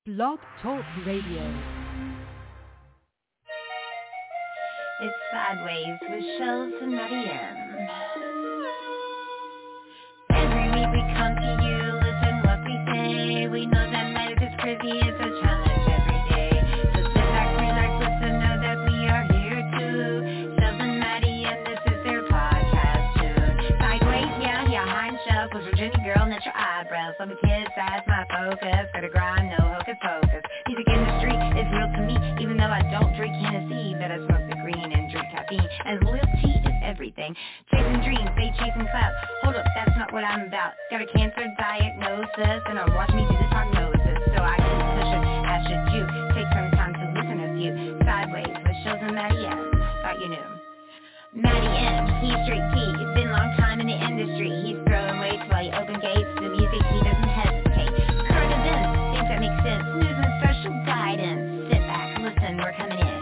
Blog Talk Radio. It's Sideways with Shells and Maddie. Every week we come to you, listen what we say. We know that life is crazy, it's a challenge every day. So sit back, relax, listen, know that we are here too. Shells and Maddie, and this is their podcast tune. Sideways, yeah, I'm Shells, with Virginia girl, natural eyebrows. Some kids, that's my focus. Gotta grind, no hocus pocus. Music industry is real to me, even though I don't drink Hennessy, but I smoke the green and drink caffeine, and loyalty is everything. Chasing dreams, they chasing clout. Hold up, that's not what I'm about. Got a cancer diagnosis, and watch me do the prognosis, so I keep pushing, as should you. Take some time to listen to you. Sideways with Shells and Maddie M. Thought you knew. Maddie M, he's straight T. It's been a long time in the industry. He's throwing weights while he open gates. The music, he doesn't hesitate. Current events, things that make sense. News and special guidance. Sit back, listen, we're coming in.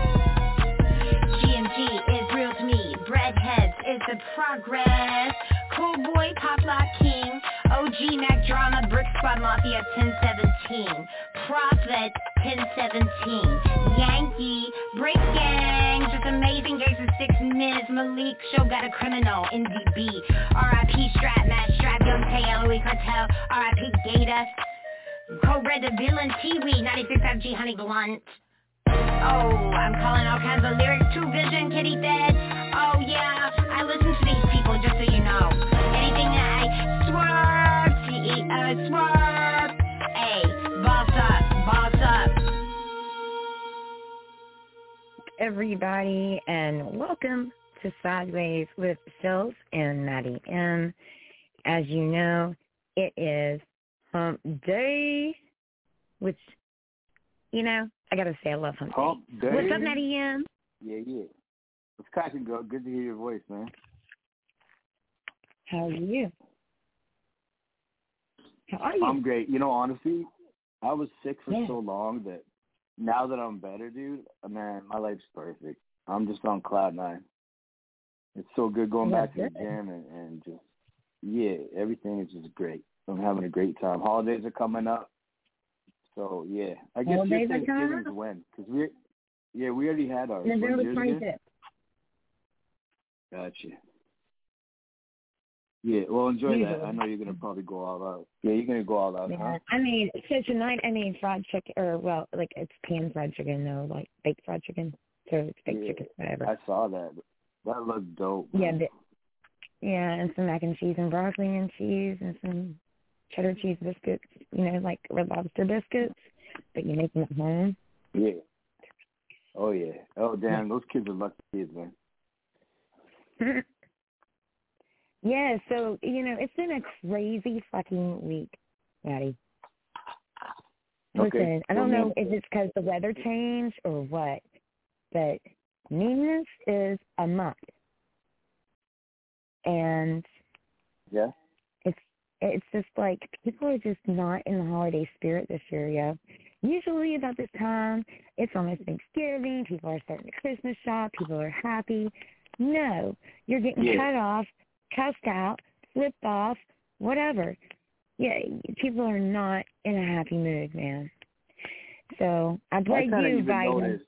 G&G is real to me. Breadheads is the progress. Cool boy, Pop Lock King. OG Mac Drama, Brick Squad Mafia 1017. Prophet 1017. Yankee, Break Gang, just amazing games in 6 minutes. Malik Show got a criminal, NDB. R.I.P. Strap, Matt Strap, Young Tay, LOE Cartel. R.I.P. Gator. Code Red the Villain, T-Weed, 96 FG Honey Blunt. Oh, I'm calling all kinds of lyrics to Vision, Kitty Fed. Oh yeah, I listen to these people just so you know. Anything that I swerve, swerve. Hey, boss up. Everybody, and welcome to Sideways with Shells and Maddie M. As you know, it is Hump Day, which, you know, I gotta say I love Hump Day. What's up, Maddie M? Yeah. It's cracking, girl. Good to hear your voice, man. How are you? How are you? I'm great. You know, honestly, I was sick for so long that now that I'm better, dude, man, my life's perfect. I'm just on cloud 9. It's so good going back to the gym and just, everything is just great. I'm having a great time. Holidays are coming up. So, yeah. I guess your Thanksgiving's when? Because we already had ours. November 25th. Gotcha. Yeah, well, enjoy that. I know you're going to probably go all out. Yeah, you're going to go all out, huh? I mean, so tonight I made fried chicken, or, well, like, it's pan fried chicken, though, like baked fried chicken. So it's baked chicken, whatever. I saw that. That looked dope. Man. Yeah, and some mac and cheese and broccoli and cheese and some cheddar cheese biscuits, you know, like Red Lobster biscuits, but you make them at home. Yeah. Oh, yeah. Oh, damn, those kids are lucky kids, man. Yeah, so, you know, it's been a crazy fucking week, Maddie. Okay. Listen, I don't know if it's because the weather changed or what, but meanness is amok. And it's just like people are just not in the holiday spirit this year, yo. Usually about this time, it's almost Thanksgiving, people are starting to Christmas shop, people are happy. No, you're getting cut off, cussed out, flipped off, whatever. Yeah, people are not in a happy mood, man. So I blame you, Biden.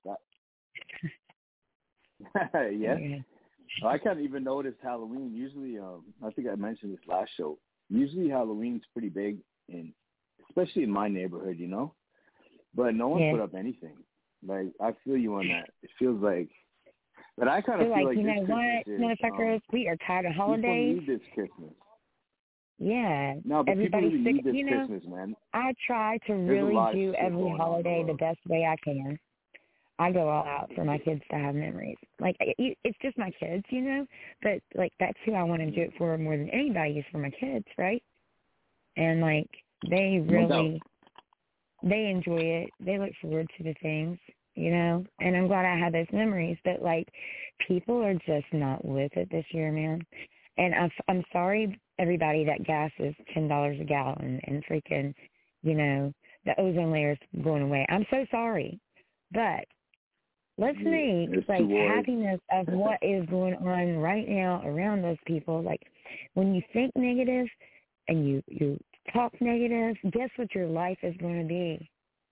Yes. I can't even notice Halloween. Usually, I think I mentioned this last show. Usually Halloween's pretty big, especially in my neighborhood, you know. But no one put up anything. Like, I feel you on that. It feels like, but I kind of feel like you this know what, motherfuckers, we are tired of holidays. People need this Christmas. Yeah. No, but everybody's people really sick, need this Christmas, man. I try to really do every holiday the best way I can. I go all out for my kids to have memories. Like, it's just my kids, you know? But, like, that's who I want to do it for more than anybody is for my kids, right? And, like, they really, they enjoy it. They look forward to the things, you know? And I'm glad I had those memories. But, like, people are just not with it this year, man. And I'm sorry, everybody, that gas is $10 a gallon and freaking, you know, the ozone layer's going away. I'm so sorry. But let's make like happiness of what is going on right now around those people. Like when you think negative and you talk negative, guess what your life is going to be?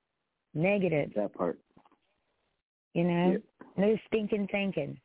Negative. That part. You know? Yeah. No stinking thinking.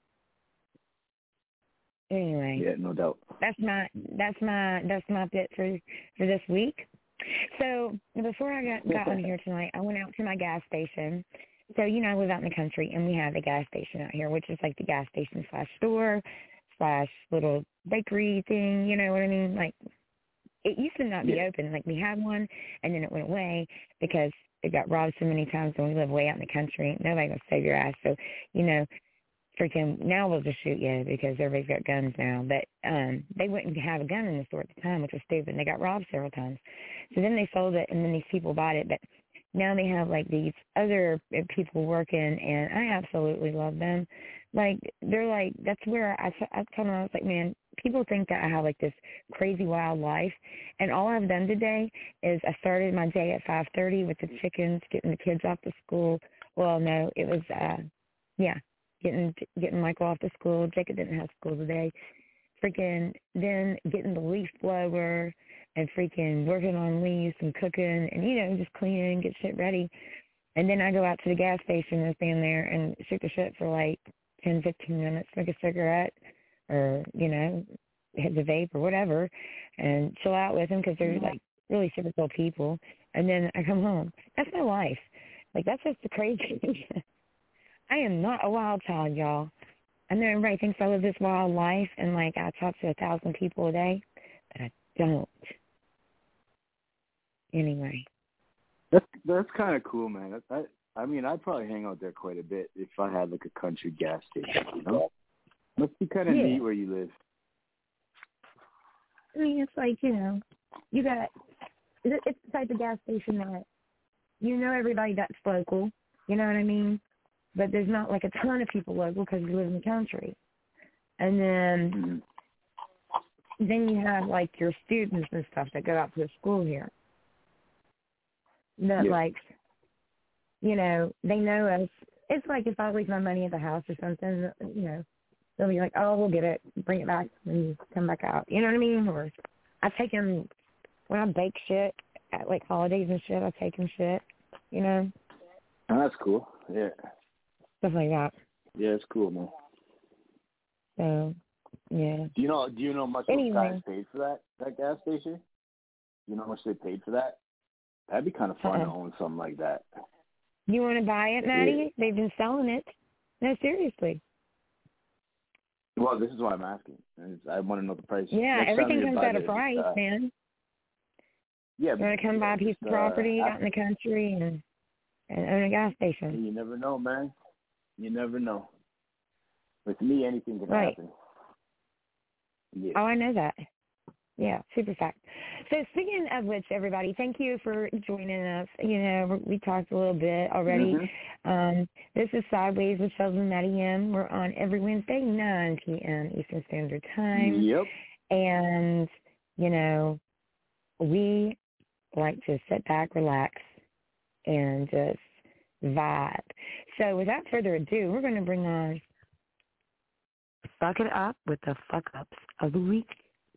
Anyway. Yeah, no doubt. That's my bit for this week. So before I got on here tonight, I went out to my gas station. So, you know, I live out in the country, and we have a gas station out here, which is like the gas station / store / little bakery thing, you know what I mean? Like, it used to not be open. Like, we had one, and then it went away because it got robbed so many times when we live way out in the country. Nobody will save your ass. So, you know, freaking now we'll just shoot you because everybody's got guns now. But they wouldn't have a gun in the store at the time, which was stupid. And they got robbed several times. So then they sold it, and then these people bought it. But now they have, like, these other people working, and I absolutely love them. Like, they're like, that's where I told them, I was like, man, people think that I have, like, this crazy wild life. And all I've done today is I started my day at 5:30 with the chickens, getting the kids off to school. Well, no, it was, getting Michael off to school. Jacob didn't have school today. Freaking then getting the leaf blower and freaking working on leaves and cooking and, you know, just cleaning, get shit ready. And then I go out to the gas station and stand there and shoot the shit for like 10, 15 minutes, smoke a cigarette or, you know, hit the vape or whatever and chill out with them because they're like really super cool people. And then I come home. That's my life. Like, that's just the crazy thing. I am not a wild child, y'all. I know everybody thinks I live this wild life and, like, I talk to 1,000 people a day, but I don't. Anyway. That's kind of cool, man. I mean, I'd probably hang out there quite a bit if I had, like, a country gas station, you know? Must be kind of neat where you live. I mean, it's like, you know, it's the type of gas station that you know everybody that's local, you know what I mean? But there's not, like, a ton of people local because we live in the country. And then you have, like, your students and stuff that go out to the school here. That, like, you know, they know us. It's like if I leave my money at the house or something, you know, they'll be like, oh, we'll get it, bring it back when you come back out. You know what I mean? Or I take them, when I bake shit at, like, holidays and shit, I take them shit, you know? Oh, that's cool. Yeah. Stuff like that. Yeah, it's cool, man. So, yeah. Do you know much those guys paid for that gas station? Do you know how much they paid for that? That'd be kind of fun to own something like that. You want to buy it, Maddie? Yeah. They've been selling it. No, seriously. Well, this is why I'm asking. I want to know the price. Yeah, everything comes at a price, man. Yeah, you want to come buy a piece of property out in the country and own a gas station. You never know, man. You never know. With me, anything can happen. Yeah. Oh, I know that. Yeah, super fact. So speaking of which, everybody, thank you for joining us. You know, we talked a little bit already. This is Sideways with Sheldon and Maddie M. We're on every Wednesday, 9 p.m. Eastern Standard Time. Yep. And, you know, we like to sit back, relax, and just vibe. So without further ado, we're going to bring on Fuck It Up with the Fuck-Ups of the Week.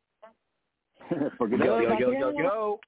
Yo,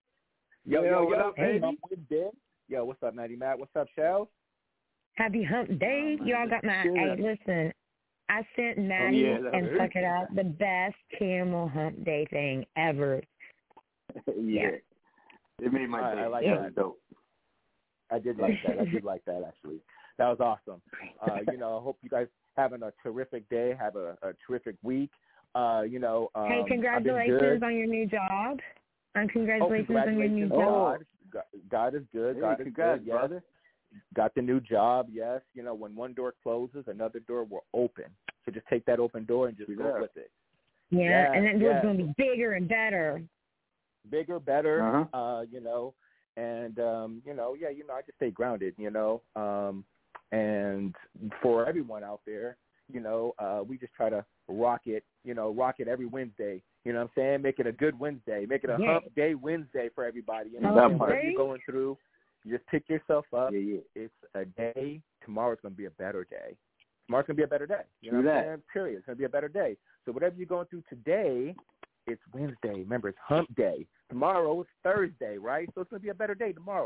baby. Yo, what's up, Maddie Matt? What's up, Shell? Happy Hump Day. Y'all got my, hey, listen, I sent Maddie and Fuck It Up the best Camel Hump Day thing ever. Yeah. It made my day. I like that. Dope. I did like that, actually. That was awesome. You know, I hope you guys having a terrific day, have a terrific week. You know, hey, congratulations on your new job. Congratulations on your new job. God is good. God is good. Yes. Brother. Got the new job. Yes. You know, when one door closes, another door will open. So just take that open door and just go with it. Yeah, and that door's going to be bigger and better. Bigger, better. You know, and you know, I just stay grounded. You know, and for everyone out there, you know, we just try to rock it every Wednesday. You know what I'm saying? Make it a good Wednesday. Make it a hump day Wednesday for everybody. You know, whatever you're going through, you just pick yourself up. It's a day. Tomorrow's going to be a better day. Tomorrow's going to be a better day. You know what I'm saying? Period. It's going to be a better day. So whatever you're going through today, it's Wednesday. Remember, it's hump day. Tomorrow is Thursday, right? So it's going to be a better day tomorrow.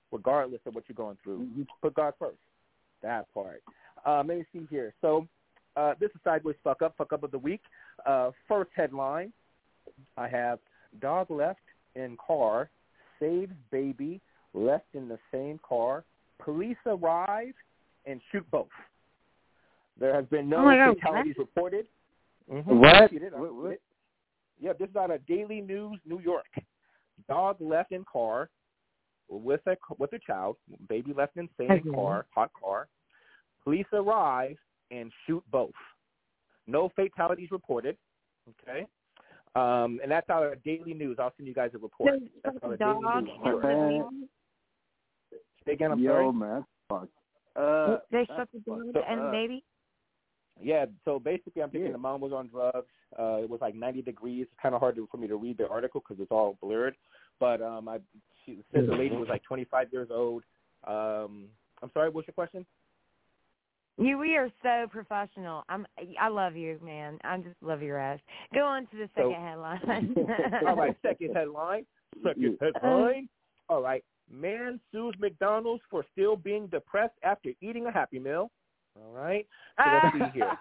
regardless of what you're going through. Put God first. That part. Let me see here. So this is Sideways Fuck Up of the week. First headline, I have dog left in car, saves baby, left in the same car. Police arrive and shoot both. There has been no fatalities reported. What? What? Yeah, this is out of Daily News, New York. Dog left in car with a child. Baby left in same car, hot car. Police arrive and shoot both. No fatalities reported. Okay. And that's out of Daily News. I'll send you guys a report. That's out of Daily News. Say again, I'm sorry. Yo, man. Fuck. They shot the dog and the baby? Yeah, so basically I'm thinking the mom was on drugs. It was like 90 degrees. It's kind of hard for me to read the article because it's all blurred. But she said the lady was like 25 years old. I'm sorry, what's your question? We are so professional. I love you, man. I just love your ass. Go on to the second headline. All right, second headline. All right. Man sues McDonald's for still being depressed after eating a Happy Meal. All right. So let's see here.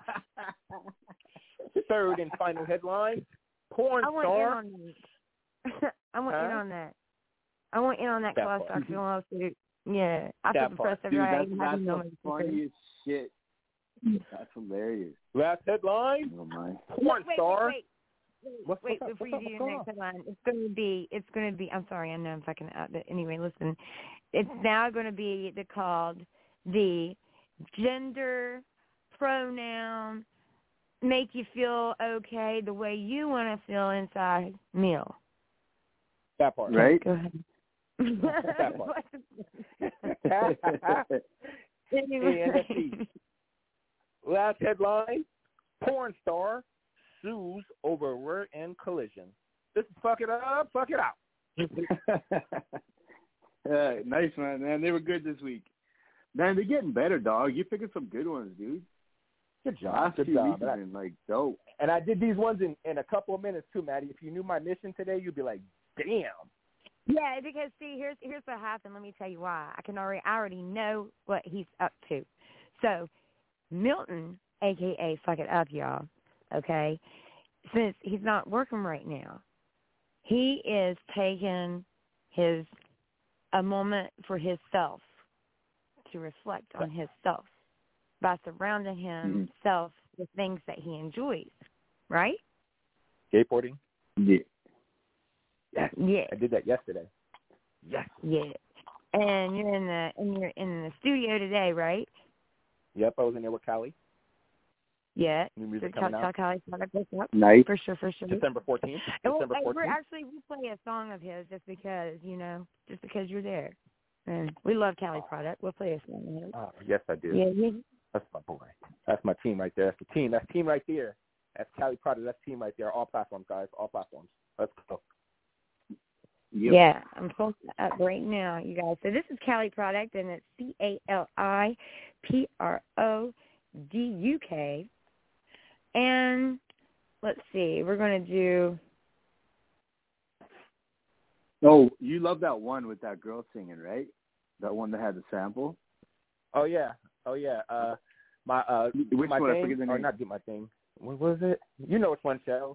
Third and final headline. Porn star. I want in on that. I want in on that cholesterol lawsuit. Yeah. I feel depressed every night. That's the funniest shit. That's hilarious. Last headline. Oh my. Porn star. Wait, before you do your next headline, it's going to be, I'm sorry, I know I'm fucking up, but anyway, listen. It's now going to be called the gender pronoun make you feel okay the way you want to feel inside meal. That part. Right? Go ahead. That part. Anyway. Last headline, porn star sues over rear-end collision. This is Fuck It Up, Fuck It Out. Nice, man. They were good this week. Man, they're getting better, dog. You're picking some good ones, dude. Good job. Good job. Been, like, dope. And I did these ones in a couple of minutes, too, Maddie. If you knew my mission today, you'd be like, damn. Yeah, because, see, here's what happened. Let me tell you why. I already know what he's up to. So, Milton, a.k.a. Fuck It Up, y'all, okay, since he's not working right now, he is taking a moment for himself to reflect on himself by surrounding himself with things that he enjoys, right? Skateboarding? Yeah. Yes. Yeah. I did that yesterday. Yes. Yeah. And you're in the studio today, right? Yep, I was in there with Callie. Yeah. New music coming out. Nice. For sure. December 14th. December 14th. We play a song of his just because you're there. And we love Cali Product. We'll play a song of his. Oh, yes, I do. Yeah. That's my boy. That's my team right there. That's the team. That's team right there. That's Cali Product. That's team right there. All platforms, guys. All platforms. Let's go. Yep. Yeah, I'm pulling that up right now, you guys. So this is Cali Product, and it's CaliProduk. And let's see, we're going to do... Oh, you love that one with that girl singing, right? That one that had the sample? Oh, yeah. Which my one? thing, I forget the name. or not do my thing. What was it? You know which one, Cheryl.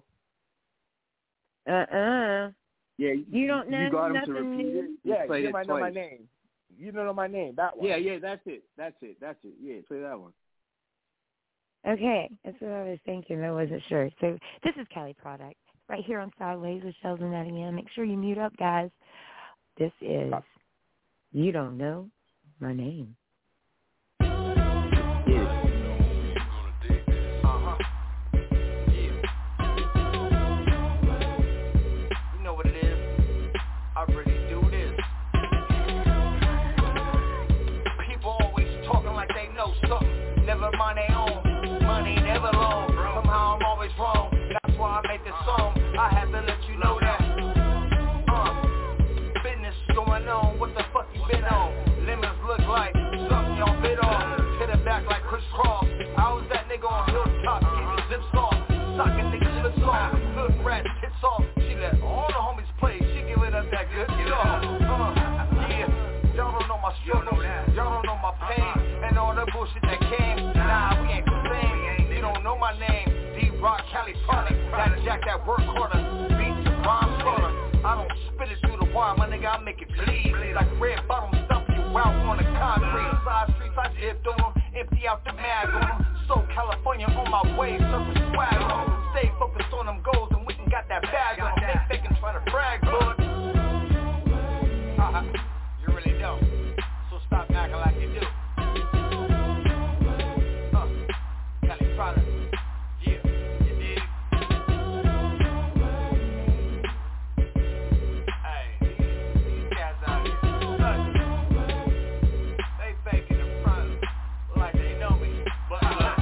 Yeah, you don't know. You got him to repeat it. Yeah, you might know my name. You know my name. That one. Yeah, that's it. Yeah, play that one. Okay, that's what I was thinking. I wasn't sure. So this is Cali Product right here on Sideways with Sheldon Nottingham. Make sure you mute up, guys. This is You Don't Know My Name. Never mind their own, money never long. Somehow I'm always wrong. That's why I make this song. I have to let you know that. Business going on. What the fuck you been on? Lemons look like way, surface swag on. Stay focused on them goals and we can got that bag on. They can try to brag, but you really don't. So stop acting like you do. Cali product. Yeah, you dig? Hey, these cats out here, they faking in front like they know me, but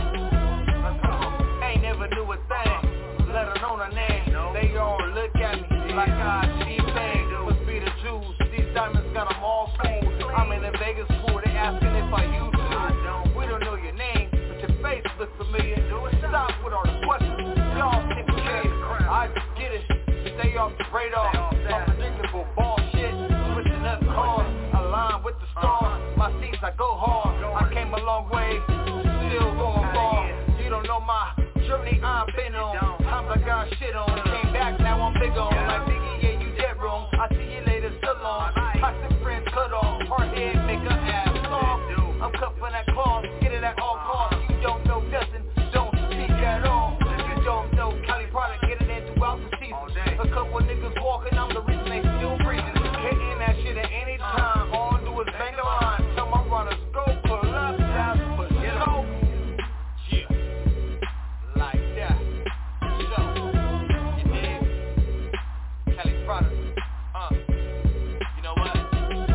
ain't never knew a thing, let alone a name. They all look at me like I see things. Must be the Jews, these diamonds got them all fooled. I'm in the Vegas pool, they asking if I you too. We don't know your name, but your face looks familiar. Stop with all the questions, y'all think the case. I just get it, stay off the radar. Unpredictable bullshit, switching up cars, align with the stars. My seats, I go hard, I came a long way, still going far. You don't know my journey I've been on. Times I got shit on, came back, now I'm big on. Like Biggie, yeah, you dead wrong. I see you later, so long. Toxic friends cut off, hard head, make her ass soft. I'm cuffing that claws, get it at all costs. You don't know nothing, don't speak at all. You don't know Cali product, get it in throughout the season. A couple niggas walking, I'm the reason they still breathing. Hitting that shit at any time, all I do is bang the line. Tell my runners, go pull up, that's for show. Yeah, like that. So, you dig? Cali product. You know what?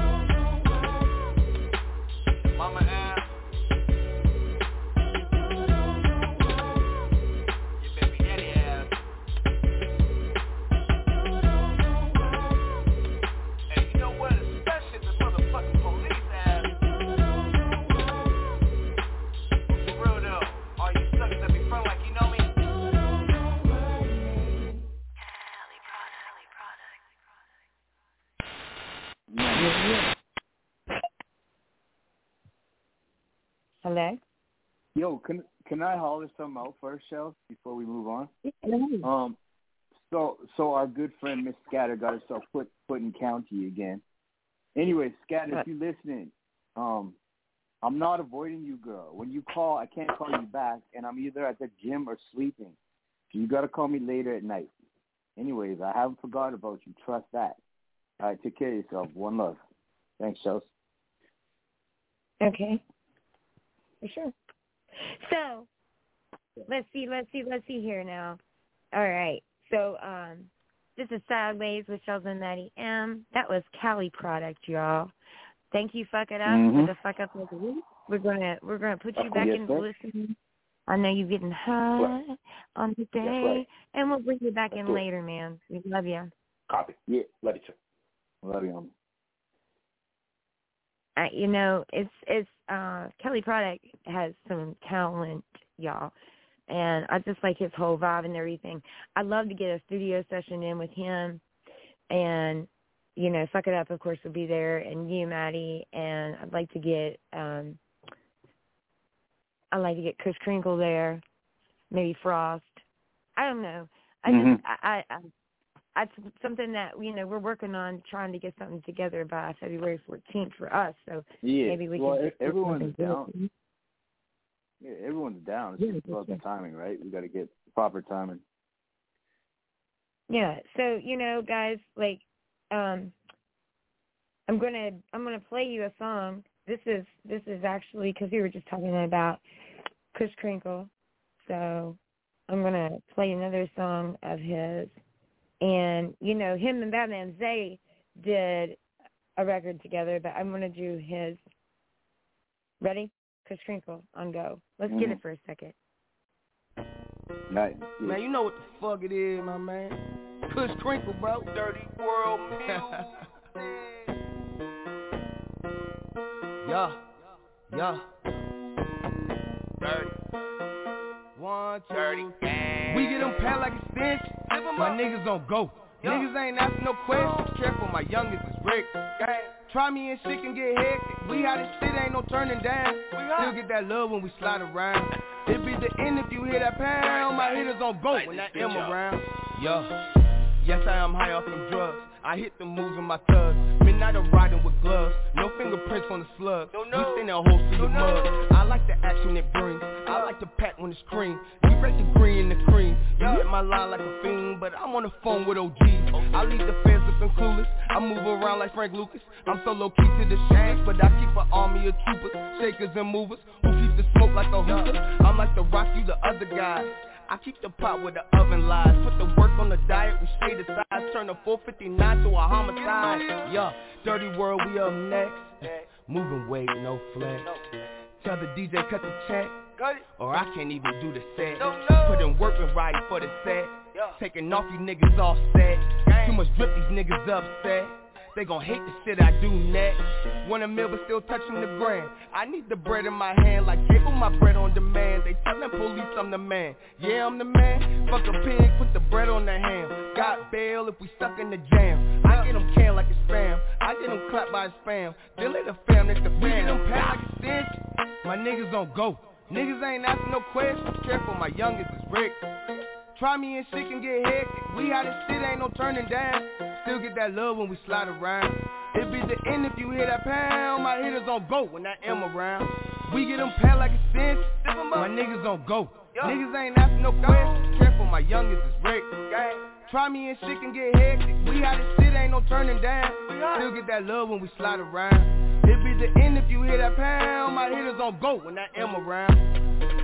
Mama ass. Your baby daddy ass. Hey, you know what? Especially the motherfucking police ass. For real though, all you suckers that be front like you know me. Hello? Yo, can I holler something out first, Shell, before we move on? Yeah. So our good friend Miss Scatter got herself put in county again. Anyway, Scatter, if you're listening, I'm not avoiding you, girl. When you call, I can't call you back, and I'm either at the gym or sleeping. So you got to call me later at night. Anyways, I haven't forgotten about you. Trust that. All right, take care of yourself. One love. Thanks, Shells. Okay. For sure. So, let's see here now. All right. So, this is Sideways with Sheldon Maddie M. That was Cali product, y'all. Thank you, Fuck It Up, for the Fuck Up of the Week. We're gonna put you back into listening. I know you're getting high on the day, and we'll bring you back in later, man. We love you. Copy. Yeah, love you too. Love you. You know, it's Cali Product has some talent, y'all, and I just like his whole vibe and everything. I'd love to get a studio session in with him, and you know, Fuck It Up, of course, will be there, and you, Maddie, and I'd like to get Chris Crinkle there, maybe Frost. I don't know. It's something that, you know, we're working on trying to get something together by February 14th for us. So maybe we can. Everyone's down. Yeah, everyone's down. It's just about the timing, right? We got to get proper timing. Yeah. So, you know, guys, like, I'm gonna play you a song. This is actually because we were just talking about Chris Crinkle. So I'm gonna play another song of his. And, you know, him and Batman Zay did a record together, but I'm going to do his. Ready? Chris Crinkle on Go. Let's get it for a second. Nice. Man, you know what the fuck it is, my man. Chris Crinkle, bro. Dirty World Music. Yeah. Dirty. 1, 2, 30. We get them pat like a cinch. My niggas don't go. Niggas ain't asking no questions. Careful, my youngest is Rick. Try me and shit can get hectic. We out of shit, ain't no turning down. Still get that love when we slide around. It be the end if you hear that pound. My hitters on go when that M around. Yes, I am high off them drugs. I hit the moves with my thugs. not a riding with gloves. No fingerprints on the slugs. We send our hoes through the mud. I like the action it brings. I like the pack when it's cream. You wreck the green and the cream. You hit my line like a fiend, but I'm on the phone with OGs. I leave the feds looking clueless. I move around like Frank Lucas. I'm so low key to the shooters, but I keep an army of troopers, shakers and movers who keep the smoke like a hookah. I'm like the Rock, you the other guys. I keep the pot with the oven lies. Put the work on the diet, we stay the size. Turn a 459 to a homicide. Yeah, dirty world, we up next. Moving weight, no flex. Tell the DJ cut the check, or I can't even do the set. Put in work and riding for the set. Taking off you niggas all set. Too much drip, these niggas upset. They gon' hate the shit I do next. Want a meal but still touching the grand. I need the bread in my hand like give my bread on demand. They tellin' police I'm the man. Yeah, I'm the man. Fuck a pig, put the bread on the ham. Got bail if we stuck in the jam. I get them canned like it's spam. I get them clapped by his fam. They let the fam, it's the fam. We get them packed like a cinch. My niggas on go. Niggas ain't asking no questions. Careful, my youngest is Rick. Try me and shit can get hectic. We how this shit ain't no turning down. Still get that love when we slide around. It be the end if you hear that pound. My hitters on go when I am around. We get them packed like a cinch. My niggas on go. Niggas ain't asking no questions. Careful, my youngest is Rick. Try me and shit can get hectic. We how this shit ain't no turning down. Still get that love when we slide around. It be the end if you hear that pound. My hitters on go when I am around.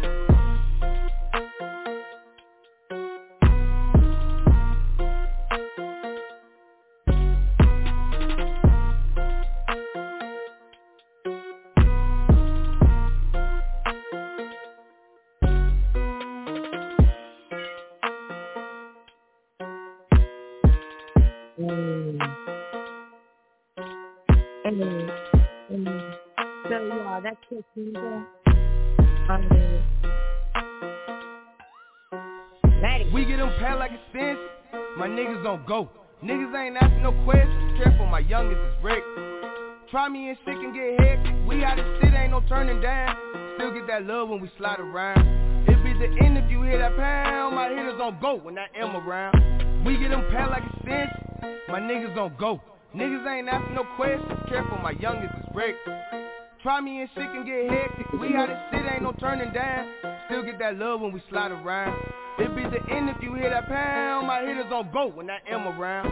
So yeah, that's just we get them packed like a cinch. My niggas on go. Niggas ain't asking no questions. Careful, my youngest is Rick. Try me and shit can get hectic. We how this shit ain't no turning down. Still get that love when we slide around. It be the end if you hear that pound. My hitters on go when I am around. We get them packed like a cinch. My niggas on go. Niggas ain't asking no questions. Careful, my youngest is Rick. Try me and shit can get hectic. We how this shit ain't no turning down. Still get that love when we slide around. It be the end if you hear that pound. My hitters on go when I am around.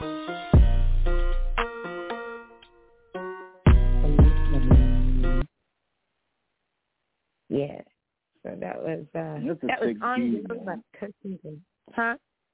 Yeah. So that was that was on cooking. Huh?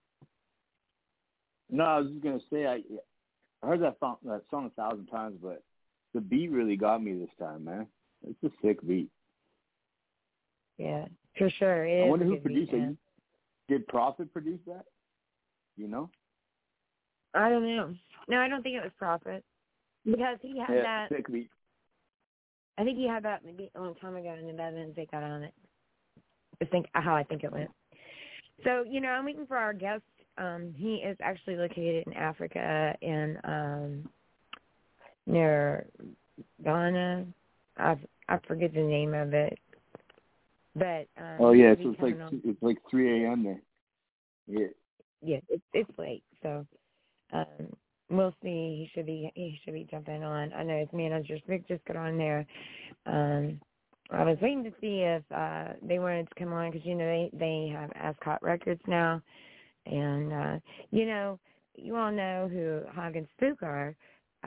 No, I was just gonna say I heard that song 1,000 times, but the beat really got me this time, man. It's a sick beat. Yeah, for sure. I wonder who produced it. Did Prophet produce that? You know? I don't know. No, I don't think it was Prophet. Because he had that. Sick beat. I think he had that maybe a long time ago, and then that didn't take that on it. How I think it went. So, I'm waiting for our guest. He is actually located in Africa in near Ghana. I forget the name of it. But so it's like 3 a.m. there. Yeah. Yeah, it's late. So we'll see. He should be jumping on. I know his manager Vic just got on there. I was waiting to see if they wanted to come on because they have Ascot Records now, and you all know who Hog and Spook are.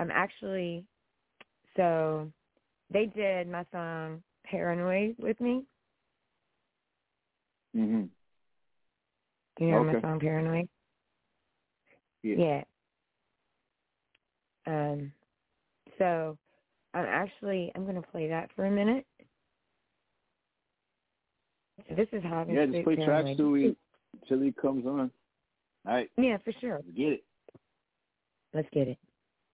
So they did my song Paranoid with me. Mhm. You know my song Paranoid? Yeah. So I'm going to play that for a minute. So this is Hog and Spook. Yeah, just play tracks till he comes on. All right. Yeah, for sure. Let's get it. Let's get it.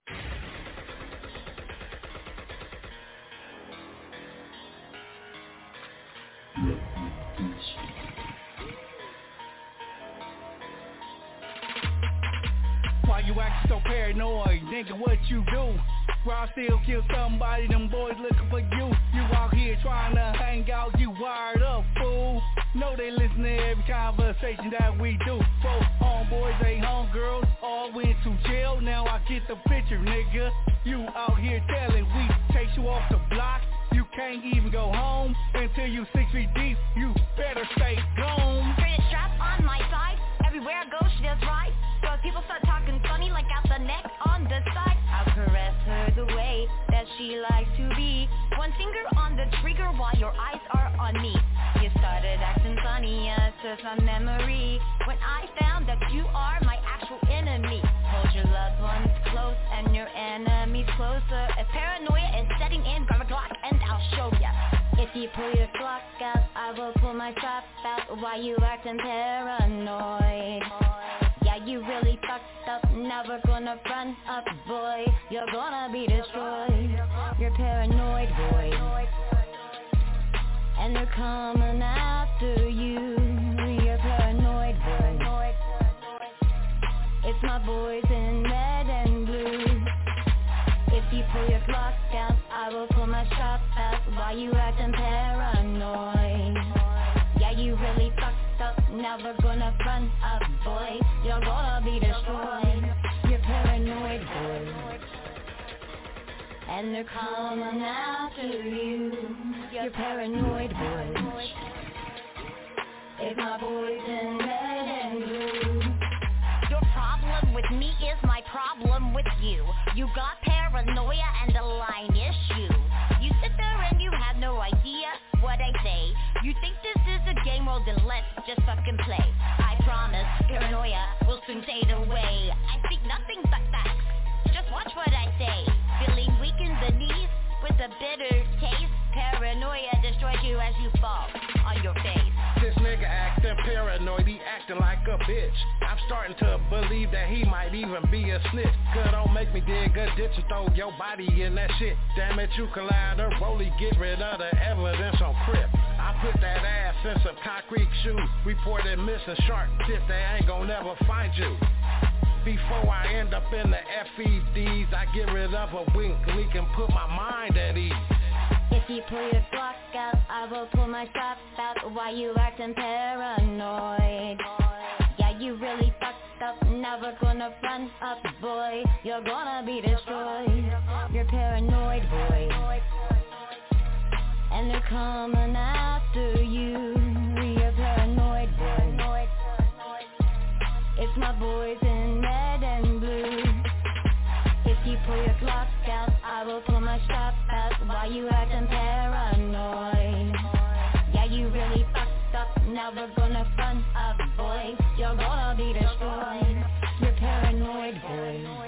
Why you acting so paranoid? Nigga, what you do? Where I still kill somebody, them boys looking for you. You out here trying to hang out, you wired up, fool. Know they listen to every conversation that we do. Both homeboys, they homegirls, all went to jail. Now I get the picture, nigga. You out here telling we chase you off the block. You can't even go home until you 6 feet deep. You better stay gone. Straight strap on my side. Everywhere I go, she does right. So if people start talking funny like out the neck on the side, I'll caress her the way that she likes to be. One finger on the trigger while your eyes are on me. You started acting funny, to some memory, when I found that you are my actual enemy. Hold your loved ones close and your enemies closer. If paranoia is setting in, grab a Glock and I'll show ya. If you pull your Glock out, I will pull my strap out. Why you acting paranoid? Yeah, you really fucked up, never gonna run up, boy. You're gonna be destroyed. You're paranoid, boy. And they're coming after you. You're paranoid, boy. It's my boys in red and blue. If you pull your Glock out, I will pull my strap out. Why you acting paranoid? Yeah, you really fucked up, never gonna run up, boy. You're gonna be destroyed. You're paranoid, boy. And they're coming after you. You're paranoid, boy. It's my boys in red and blue. Your problem with me is my problem with you. You got paranoia and a line issue. You sit there and you have no idea what I say. You think this is a game, well then let's just fucking play. I promise, paranoia will soon fade away. I speak nothing but facts, just watch what I say. Feeling weak in the knees with a bitter taste. Paranoia destroys you as you fall on your face. This nigga acting paranoid, he acting like a bitch. I'm starting to believe that he might even be a snitch. Cause don't make me dig a ditch and throw your body in that shit. Damn it, you collaterally get rid of the evidence on Crip. I put that ass in some concrete shoes. Reported missing shark tip, they ain't gon' never find you. Before I end up in the FEDs, I get rid of a wink leak and put my mind at ease. If you pull your Glock out, I will pull my strap out. Why you acting paranoid? Yeah, you really fucked up, never gonna run up, boy. You're gonna be destroyed. You're paranoid, boy. And they're coming after you. You're paranoid, boy. It's my boys in red and blue. If you pull your Glock out, I will pull my strap out. Why you acting paranoid? Yeah, you really fucked up, never gonna run up, boy. You're gonna be destroyed. You're paranoid, boy.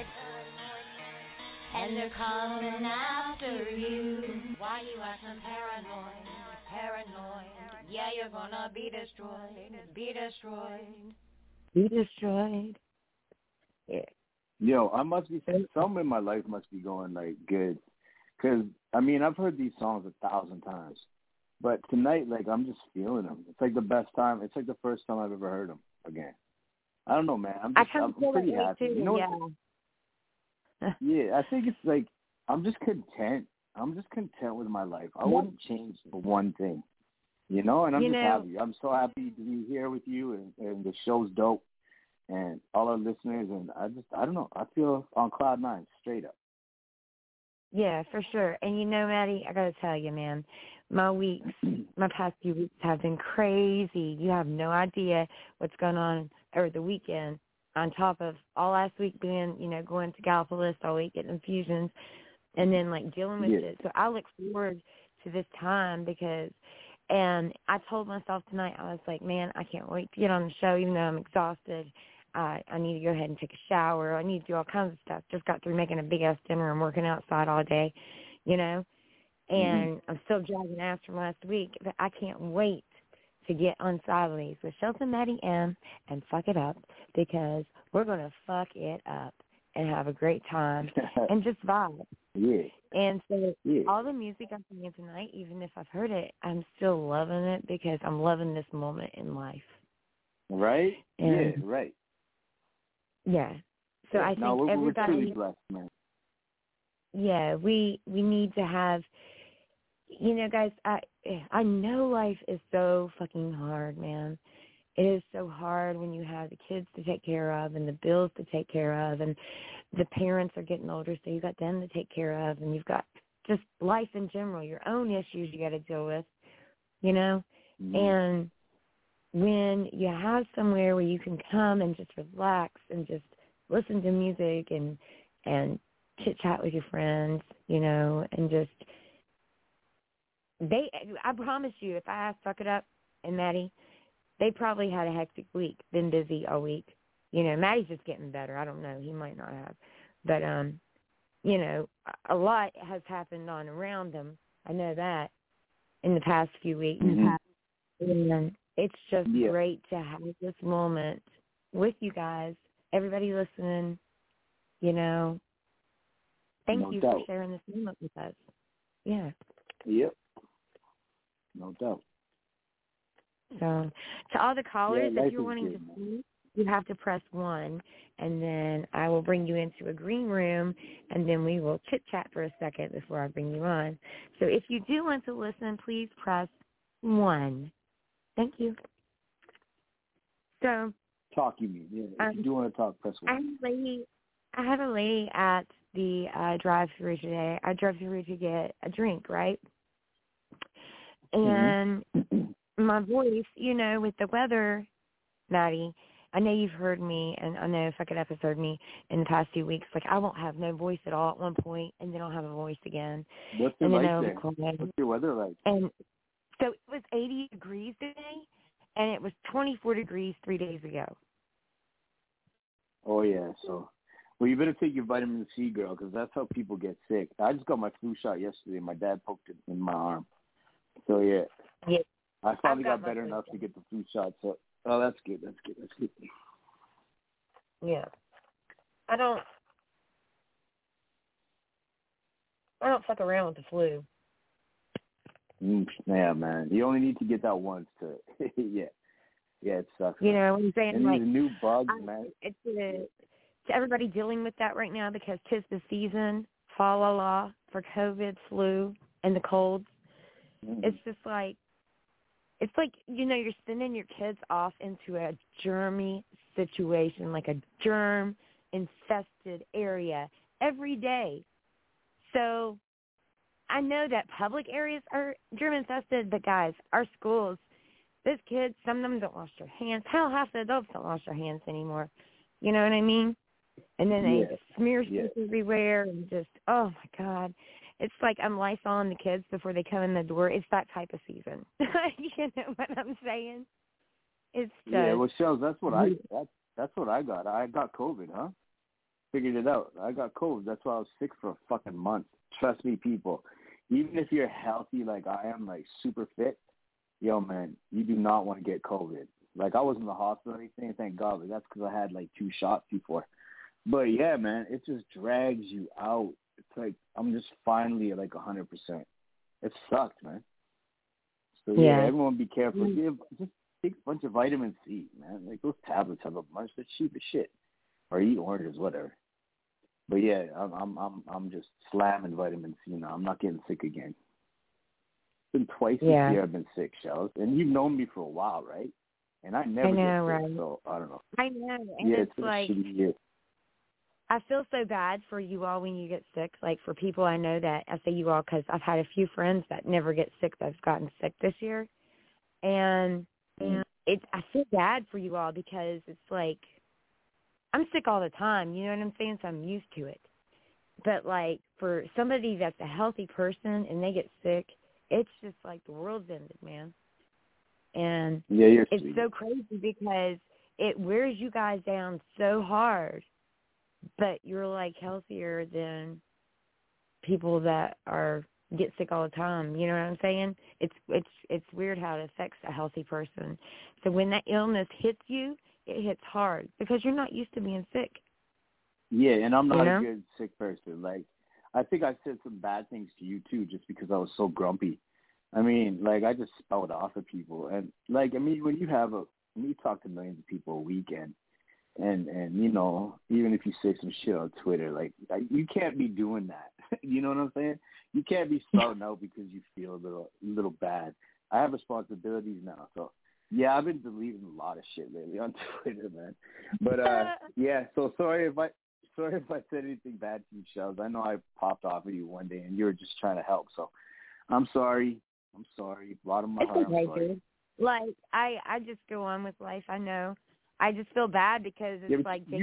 And they're coming after you. Why you acting paranoid? Paranoid. Yeah, you're gonna be destroyed. Be destroyed. Be destroyed. Yeah. Yo, I must be something in my life must be going like good, cause I mean I've heard these songs 1,000 times, but tonight like I'm just feeling them. It's like the best time. It's like the first time I've ever heard them again. I don't know, man. I'm pretty happy. Too, you know yeah, I think it's like I'm just content. I'm just content with my life. I wouldn't change for one thing, you know. And I'm just happy. I'm so happy to be here with you, and the show's dope. And all our listeners, and I don't know, I feel on cloud nine, straight up. Yeah, for sure. And you know, Maddie, I got to tell you, man, my past few weeks have been crazy. You have no idea what's going on over the weekend, on top of all last week being, going to Gallipolis all week, getting infusions, and then, dealing with it. So I look forward to this time and I told myself tonight, I was like, man, I can't wait to get on the show, even though I'm exhausted. I need to go ahead and take a shower. I need to do all kinds of stuff. Just got through making a big-ass dinner and working outside all day, and I'm still dragging ass from last week. But I can't wait to get on Sideways with Shelton, Maddie M, and fuck it up, because we're going to fuck it up and have a great time and just vibe. Yeah. And so all the music I'm playing tonight, even if I've heard it, I'm still loving it because I'm loving this moment in life. Right? And yeah, right. Yeah. So I think everybody... we're truly blessed, man. Yeah, we need to have... guys, I know life is so fucking hard, man. It is so hard when you have the kids to take care of and the bills to take care of, and the parents are getting older, so you got them to take care of, and you've got just life in general, your own issues you got to deal with, you know? Mm-hmm. And when you have somewhere where you can come and just relax and just listen to music and chit-chat with your friends, you know, and just I promise you, if I suck it up and Maddie, they probably had a hectic week, been busy all week. You know, Maddie's just getting better. I don't know. He might not have. But, you know, a lot has happened on around them. I know that in the past few weeks. Mm-hmm. And it's just great to have this moment with you guys, everybody listening, you know. Thank you for sharing this moment with us. Yeah. Yep. No doubt. So, to all the callers, if you're wanting to speak, you have to press 1, and then I will bring you into a green room, and then we will chit-chat for a second before I bring you on. So if you do want to listen, please press 1. Thank you. So, talk, you mean? Yeah. If you do want to talk, press 1. I have a lady at the drive-thru today. I drove through to get a drink, right? And my voice, you know, with the weather, Maddie, I know you've heard me, and I know second episode me in the past 2 weeks. Like, I won't have no voice at all at one point, and then I'll have a voice again. What's it like there? What's your weather like? And so it was 80 degrees today, and it was 24 degrees 3 days ago. Oh, yeah. So, well, you better take your vitamin C, girl, because that's how people get sick. I just got my flu shot yesterday. My dad poked it in my arm. So, yeah. I finally got better enough to get the flu shot. So, oh, that's good. That's good. Yeah. I don't fuck around with the flu. Yeah, man. You only need to get that once to, yeah, it sucks. You know what I'm saying? And like, these new bugs, man. It's to everybody dealing with that right now because 'tis the season, fa la la, for COVID, flu, and the colds. Mm-hmm. It's just like, it's like, you know, you're sending your kids off into a germy situation, like a germ-infested area every day. So I know that public areas are germ-infested, but, guys, our schools, those kids, some of them don't wash their hands. Hell, half the adults don't wash their hands anymore. You know what I mean? And then they smear stuff everywhere and just, oh, my God. It's like I'm Lysoling the kids before they come in the door. It's that type of season. You know what I'm saying? It's just, yeah, well, Shells, that's what I got. I got COVID, huh? Figured it out. I got COVID. That's why I was sick for a fucking month. Trust me, people. Even if you're healthy like I am, like super fit, yo, man, you do not want to get COVID. Like, I wasn't in the hospital or anything, thank God, but that's because I had, like, 2 shots before. But, yeah, man, it just drags you out. It's like I'm just finally at, like, 100%. It sucked, man. So, yeah, everyone be careful. Just take a bunch of vitamin C, man. Like, those tablets have a bunch. They're cheap as shit. Or eat oranges, whatever. But, yeah, I'm just slamming vitamin C now. I'm not getting sick again. It's been twice this year I've been sick, Shells. And you've known me for a while, right? And I never get sick, right? So I don't know. I know. And it's like, I feel so bad for you all when you get sick. Like, for people I know that, I say you all because I've had a few friends that never get sick that's gotten sick this year. And I feel bad for you all because it's like, I'm sick all the time, you know what I'm saying? So I'm used to it. But, like, for somebody that's a healthy person and they get sick, it's just like the world's ended, man. And it's so crazy because it wears you guys down so hard, but you're, like, healthier than people that get sick all the time. You know what I'm saying? It's weird how it affects a healthy person. So when that illness hits you, it hits hard because you're not used to being sick. Yeah, and I'm not a good sick person. Like, I think I said some bad things to you, too, just because I was so grumpy. I mean, like, I just spout off at people. And, like, I mean, when you talk to millions of people a weekend, and you know, even if you say some shit on Twitter, like you can't be doing that. You know what I'm saying? You can't be spouting out because you feel a little bad. I have responsibilities now, so Yeah, I've been deleting a lot of shit lately on Twitter, man. But yeah, so sorry if I said anything bad to you, Shells. I know I popped off at you one day and you were just trying to help, so I'm sorry. Bottom of my heart, I'm sorry. Dude. Like, I just go on with life, I know. I just feel bad because it's like, damn.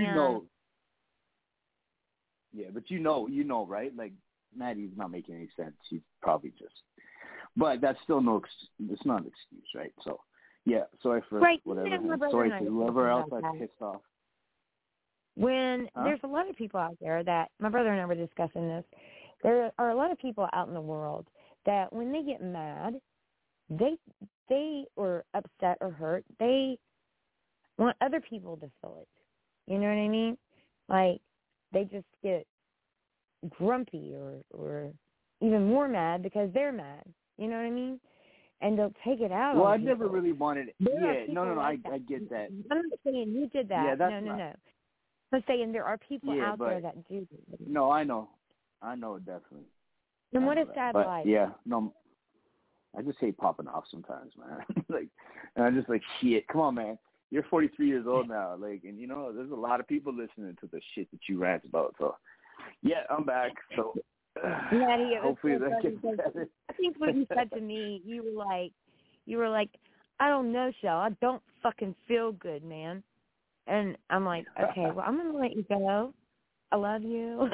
But you know, right? Like, Maddie's not making any sense. She's probably just. But that's still it's not an excuse, right? So, yeah, sorry for whatever. Sorry to whoever else I pissed off. When there's a lot of people out there that, my brother and I were discussing this, there are a lot of people out in the world that when they get mad, they or upset or hurt, they want other people to feel it. You know what I mean? Like, they just get grumpy or even more mad because they're mad. You know what I mean? And they'll take it out. Well, on I people. never really wanted it. Yeah, no, I get that. I'm not saying you did that. Yeah, that's no. I'm saying there are people out there that do this. No, I know definitely. And what a sad life. Yeah, no, I just hate popping off sometimes, man. Like, and I'm just like, shit, come on, man. You're 43 years old now, like, and you know, there's a lot of people listening to the shit that you rant about. So, yeah, I'm back. So, hopefully that gets better. I think what you said to me, you were like, I don't know, Shell. I don't fucking feel good, man. And I'm like, okay, well, I'm gonna let you go. I love you.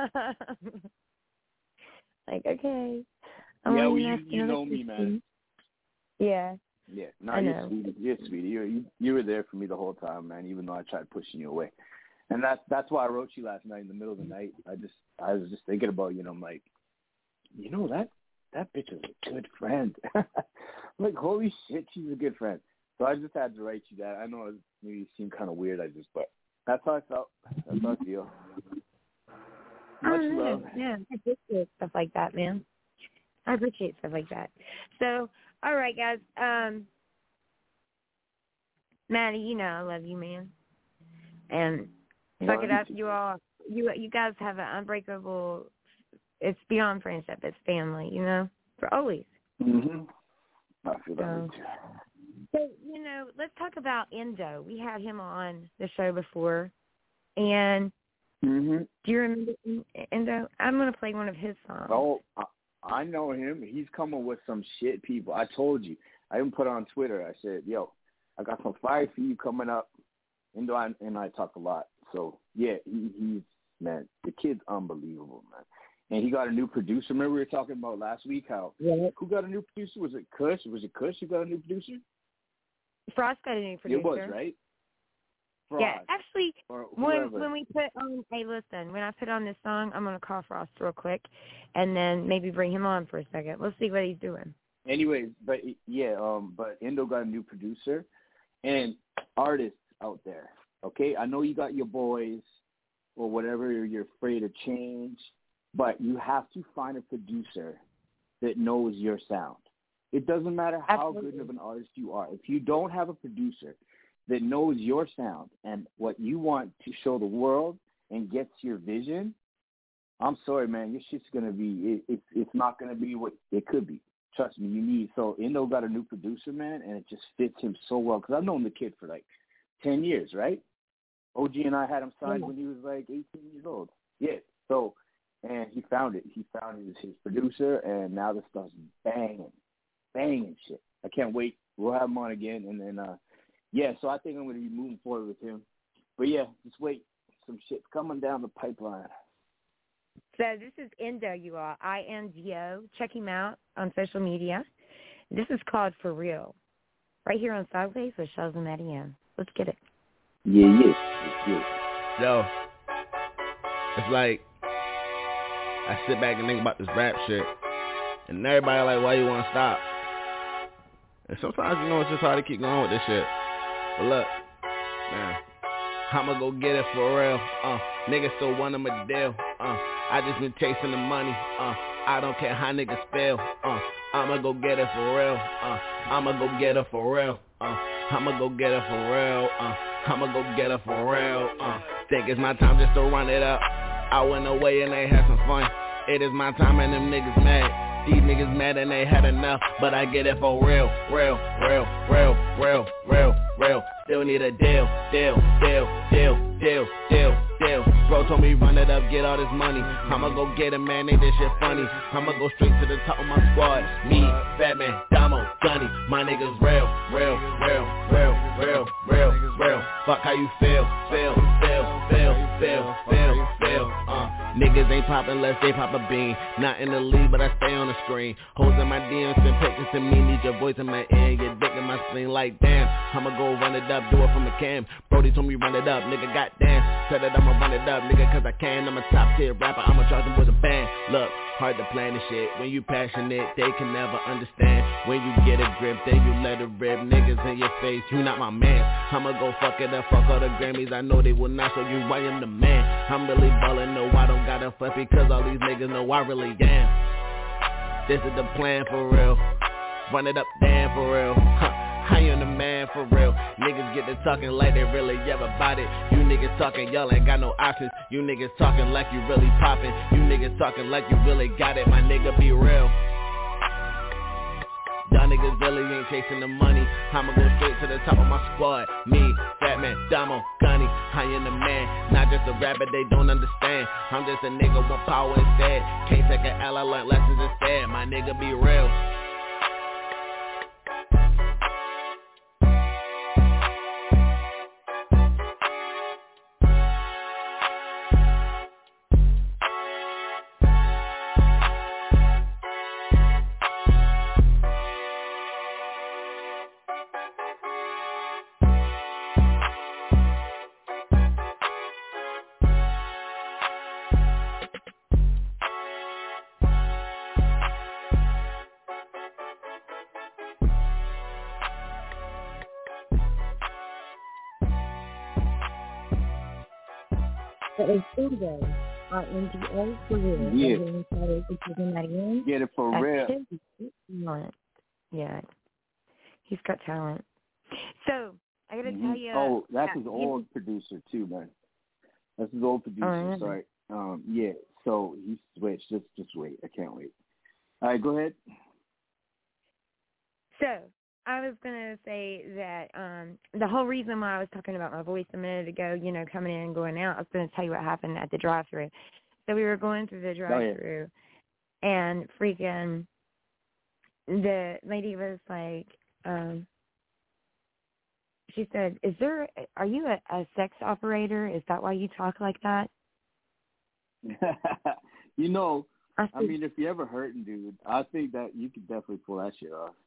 Like, okay. Yeah, well, you know me, man. Yeah. Yeah, no, you're sweetie. You were there for me the whole time, man. Even though I tried pushing you away, and that's why I wrote you last night in the middle of the night. I was just thinking about you. And I'm like, you know that bitch is a good friend. I'm like, holy shit, she's a good friend. So I just had to write you that. I know it maybe seemed kind of weird. But that's how I felt. That's how I feel. Much love. Yeah, I appreciate stuff like that, man. I appreciate stuff like that. So, all right, guys. Maddie, you know I love you, man. And suck it up, you all. You guys have an unbreakable. It's beyond friendship. It's family, you know, for always. Mhm. I feel that too. So, you know, let's talk about Endo. We had him on the show before, and do you remember Endo? I'm going to play one of his songs. Oh, I know him. He's coming with some shit, people. I told you. I even put on Twitter. I said, yo, I got some fire for you coming up. Endo and I talk a lot. So, yeah, he's, man, the kid's unbelievable, man. And he got a new producer. Remember we were talking about last week how who got a new producer? Was it Kush? Was it Kush who got a new producer? Frost got a new producer. It was, right? Frost. Yeah, actually, when we put on, hey, listen, when I put on this song, I'm going to call Frost real quick and then maybe bring him on for a second. We'll see what he's doing. Anyways, but Endo got a new producer and artists out there, okay? I know you got your boys or whatever you're afraid to change, but you have to find a producer that knows your sound. It doesn't matter how good of an artist you are. If you don't have a producer that knows your sound and what you want to show the world and gets your vision, I'm sorry, man. Your shit's going to be it's not going to be what it could be. Trust me, you need. So Endo got a new producer, man, and it just fits him so well. Because I've known the kid for like 10 years, right? OG and I had him signed when he was like 18 years old. Yeah. So, and he found it. He found his producer, and now this stuff's banging shit. I can't wait. We'll have him on again, and then so I think I'm going to be moving forward with him. But yeah, just wait. Some shit's coming down the pipeline. So this is Endo, you all. INDO. Check him out on social media. This is called For Real. Right here on Sideways with Shells and Maddie M. Let's get it. Yeah. Yo, it's like I sit back and think about this rap shit, and everybody like, why you want to stop? And sometimes, you know, it's just hard to keep going with this shit. But look, man, I'ma go get it for real. Niggas still want them a deal. I just been chasing the money. I don't care how niggas feel. I'ma go get it for real. I'ma go get it for real. I'ma go get it for real. I'ma go get it for real. Think it's my time just to run it up. I went away and they had some fun. It is my time and them niggas mad. These niggas mad and they had enough, but I get it for real. Still need a deal. Bro told me run it up, get all this money. I'ma go get it, man, ain't this shit funny. I'ma go straight to the top of my squad. Me, Batman, Damo, Gunny. My niggas real. Fuck how you feel. Niggas ain't poppin' unless they pop a bean. Not in the league, but I stay on the screen. Hoes in my DMs, send pictures to me. Need your voice in my ear, your dick in my spleen. Like damn, I'ma go run it up, do it from a cam. Brody told me run it up, nigga, goddamn. Said that I'ma run it up, nigga, cause I can. I'm a top tier rapper, I'ma charge them with a band. Look, hard to plan the shit. When you passionate, they can never understand. When you get a grip, then you let it rip. Niggas in your face, you not my man. I'ma go fuck it up, fuck all the Grammys. I know they will not show you I am the man. I'm really ballin', no, I don't gotta fuck because all these niggas know I really am. This is the plan for real. Run it up, damn, for real. I am the man for real. Niggas get to talking like they really ever bought it. You niggas talking, y'all ain't got no options. You niggas talking like you really poppin'. You niggas talking like you really got it. My nigga, be real. Y'all niggas really ain't chasing the money. I'ma go straight to the top of my squad. Me, Batman, Damo, Gunny. I am the man, not just a rapper they don't understand. I'm just a nigga with power instead. Can't take an L, I learn lessons instead. My nigga, be real. It's Tuesday on NGA for real. Yeah. Get it for real. Yeah. He's got talent. So, I gotta tell you. Oh, that's his old producer too, man. That's his old producer, really? Sorry. Yeah, so he switched. Just wait. I can't wait. All right, go ahead. So, I was going to say that the whole reason why I was talking about my voice a minute ago, you know, coming in and going out, I was going to tell you what happened at the drive-thru. So we were going through the drive-thru, and freaking the lady was like, she said, are you a sex operator? Is that why you talk like that? You know, I mean, if you ever hurting, dude, I think that you could definitely pull that shit off.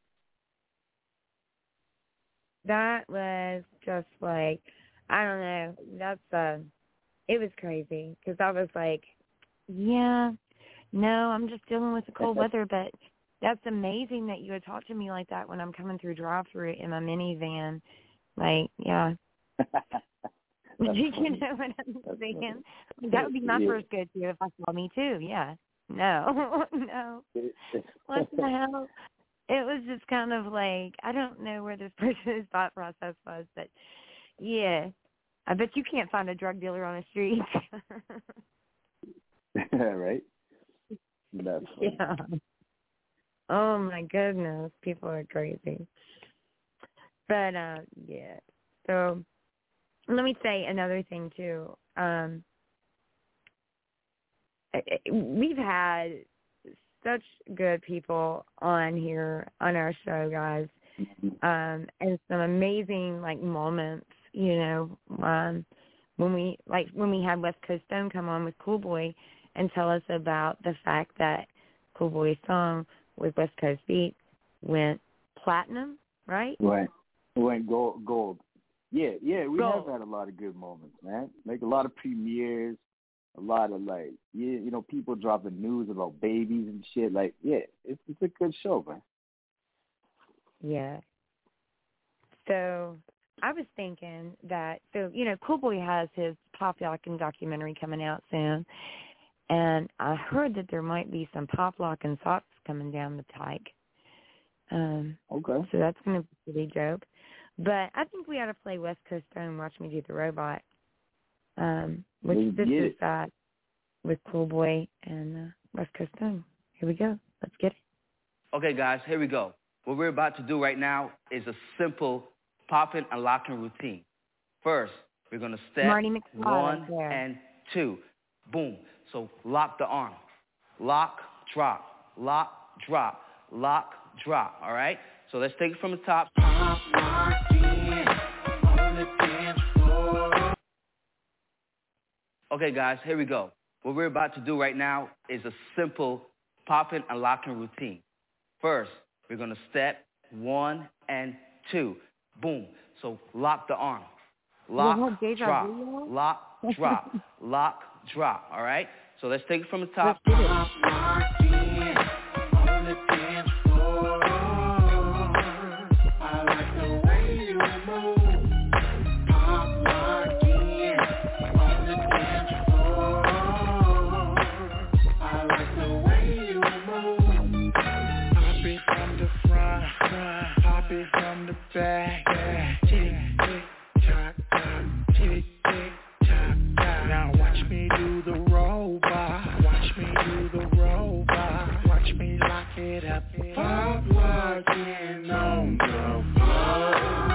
That was just like, I don't know, it was crazy, because I was like, yeah, no, I'm just dealing with the cold weather, but that's amazing that you would talk to me like that when I'm coming through drive-thru in my minivan. Like, yeah. You know what I'm saying? That would be my first go-to if I saw me too, yeah. No. What the hell? It was just kind of like, I don't know where this person's thought process was, but yeah, I bet you can't find a drug dealer on the street. Right? That's funny. Yeah. Oh my goodness, people are crazy. But yeah. So let me say another thing too. We've had such good people on here on our show, guys, and some amazing moments. You know, when we had West Coast Stone come on with Cool Boy and tell us about the fact that Cool Boy's song with West Coast Beat went platinum, right? Right. It went gold. Yeah. We gold. have had a lot of good moments, man. Like a lot of premieres. A lot of people dropping news about babies and shit. Like, yeah, it's a good show, man. Yeah. So I was thinking that, Cool Boy has his Pop Lockin' documentary coming out soon, and I heard that there might be some Pop Lockin' socks coming down the pike. Okay. So that's going to be pretty dope. But I think we ought to play West Coast Stone and Watch Me Do the Robot. With Cool Boy and West Coast Stone. Here we go. Let's get it. Okay, guys, here we go. What we're about to do right now is a simple popping and locking routine. First, we're going to step 1 and 2. Boom. So lock the arm. Lock, drop. Lock, drop. Lock, drop. All right? So let's take it from the top. Pop, lock, in, on the dance floor. Okay, guys, here we go. What we're about to do right now is a simple popping and locking routine. First, we're going to step 1 and 2. Boom. So lock the arm. Lock, drop. Lock, drop. Lock, drop. All right? So let's take it from the top. Pop, lock, in, on the dance floor. I like the way you move. Pop, lock, in, on the dance floor. I like the way you move. Pop it from the front, pop it from the back. Tick, tick, tock, tock, tick, tick, tock, tock. Now watch me do the robot. Watch me do the robot. Watch me lock it up. Pop, lock in on the floor.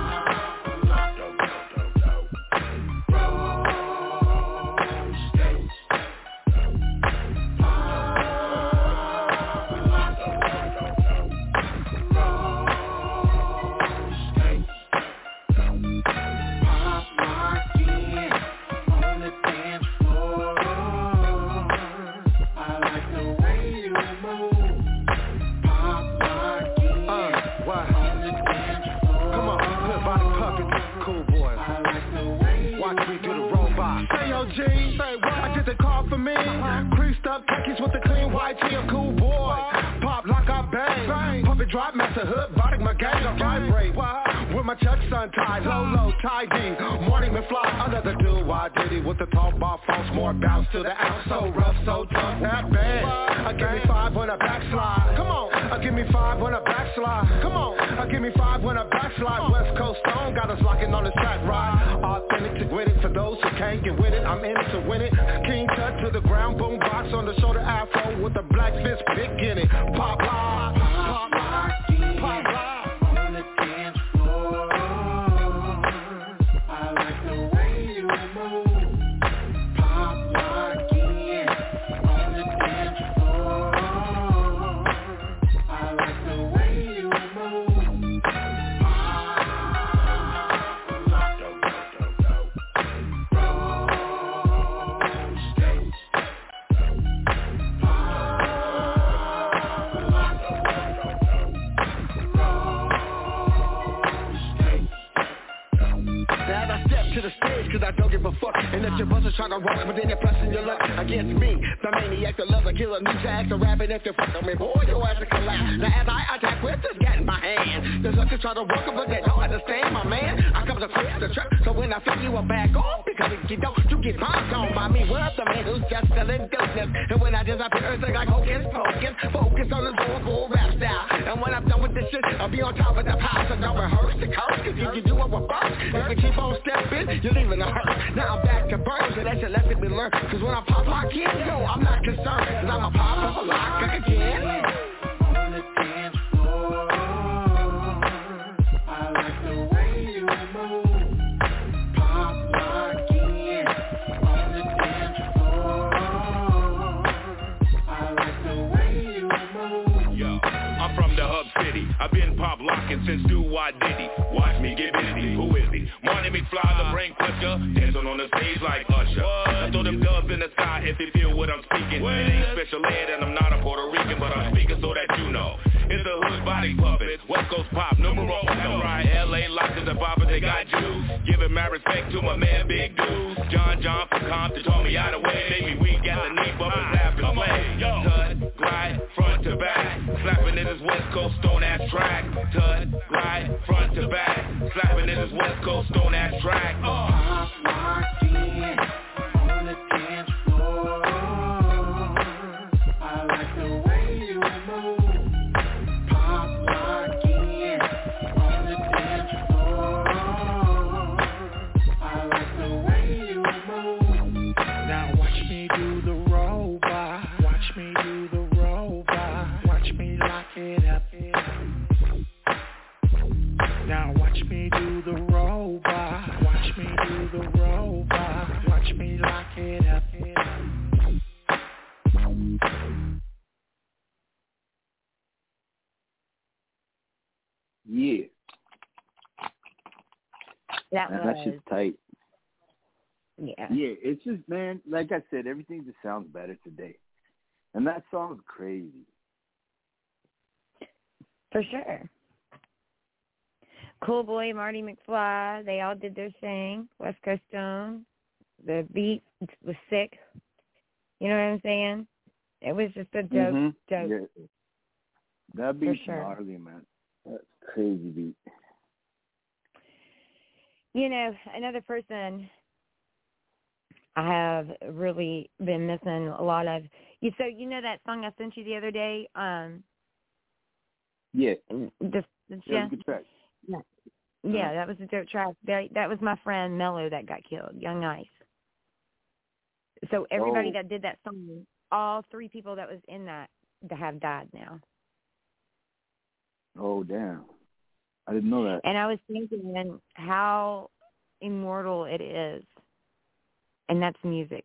Say what? I did the call for me. Creased up khakis with the clean white tee, a cool boy. Pop, lock, I bang. Pump it, drop, master hood, body, my gang, I vibrate. With my Chuck sun ties, low, tie D. Morning and fly under the do-wah-diddy. With the talk bar false, more bounce to the ounce. So rough, so tough, not bad. Give me 5 when I backslide. Come on. Give me 5 when I backslide. Come on. Give me 5 when I backslide. West Coast Stone got us locking on the track ride. Authentic to win it for those who can't get with it. I'm in it to win it. King Tut to the ground, boom box on the shoulder afro with the black fist big in it. Pop lock, pop lock, pop lock on the dance floor. I like the way you move. Pop lock in on the dance floor. I like the way you move. To the stage, cause I don't give a fuck. And if your buzzers tryna rock, but then you're pressing your luck against me. The maniac, the lover, killer, new tags, the rapping if you fuck on me, boy, your ass will collapse. Now as I attack with this gat in my hand, the suckers try to walk up, but they don't understand, my man. I come to clear the trap, so when I feel you will back off, because if you don't, you get bombed on by me. What up, the man who's just selling dopeness? And when I disappear, it's like hocus pocus, focus on the full rap style. And when I'm done with this shit, I'll be on top of the pile, so don't rehearse the curse, cause if you do it reverse, if you keep on stepping, you're leaving the hurt. Now I'm back to burn, so that shit left it be learned. Cause when I pop lock in, yo, I'm not concerned. Cause I'm a pop up a lock again. On the dance floor, I like the way you move. Pop lock in on the dance floor. I like the way you move. Yo, I'm from the hub city. I've been pop locking since do-wah-diddy. Watch me get busy. Who is he? Marty McFly, the brain pusher, dancing on the stage like Usher. I throw them doves in the sky if they feel what I'm speaking. It ain't special ed and I'm not a Puerto Rican, but I'm speaking so that you know. It's the hood body puppet, West Coast pop, numero uno. Right, LA locked in the papa, they got Jews. Giving my respect to my man Big Dudes. John from Compton told me out of way. Maybe we got the knee bumpers after play. Tut, glide, front to back. Slapping in his West Coast stone ass track. Tut, glide, front to back. Slapping in his West Coast stone ass track. Pop lock in on the dance floor. I like the way you move. Pop lock in on the dance floor. I like the way you move. Now watch me do the robot. Watch me do the robot. Watch me lock it Now watch me do the robot. Watch me do the robot. Watch me lock it up. Yeah. That shit's tight. Yeah. Yeah, it's just, man, like I said, everything just sounds better today. And that song's crazy. For sure. Cool Boy, Marty McFly, they all did their thing. West Coast Stone. The beat was sick. You know what I'm saying? It was just a dope. Yeah. That beat's sure. gnarly, man. That's a crazy beat. You know, another person I have really been missing a lot of. So you know that song I sent you the other day? Yeah. That was a good track. Yeah, that was a dope track. That was my friend Mello that got killed, Young Ice. So everybody that did that song, all 3 people that was in that have died now. Oh, damn. I didn't know that. And I was thinking how immortal it is. And that's music.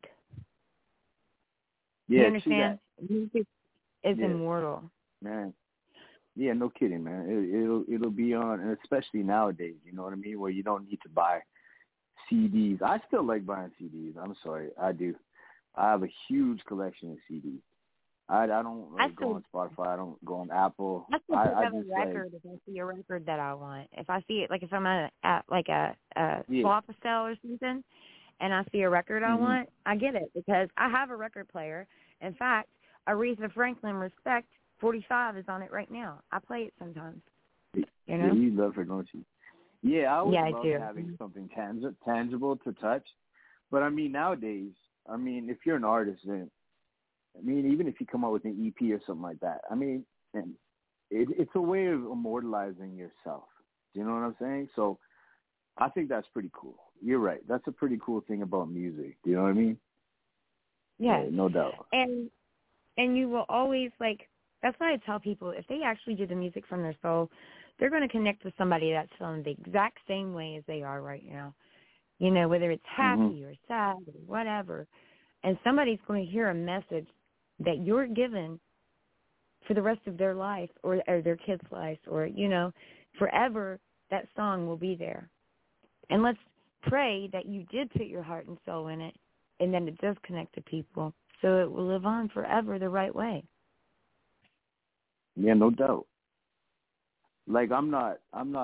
Yeah, you understand? Music is immortal. Man. Yeah, no kidding, man. It'll be on, and especially nowadays, you know what I mean, where you don't need to buy CDs. I still like buying CDs. I'm sorry, I do. I have a huge collection of CDs. I don't go on Spotify. I don't go on Apple. I have a record if I see a record that I want. If I see it, like if I'm at a swap sale or something, and I see a record I want, I get it because I have a record player. In fact, Aretha Franklin Respect 45 is on it right now. I play it sometimes. You know? Yeah, you love her, don't you? Yeah, I always love do. having something tangible to touch. But, I mean, nowadays, if you're an artist, then, even if you come out with an EP or something like that, it's a way of immortalizing yourself. Do you know what I'm saying? So I think that's pretty cool. You're right. That's a pretty cool thing about music. Do you know what I mean? Yeah, no doubt. And you will always, that's why I tell people, if they actually do the music from their soul, they're going to connect with somebody that's feeling the exact same way as they are right now. You know, whether it's happy or sad or whatever. And somebody's going to hear a message that you're given for the rest of their life or their kid's life or, forever, that song will be there. And let's pray that you did put your heart and soul in it and then it does connect to people so it will live on forever the right way. Yeah, no doubt. I'm not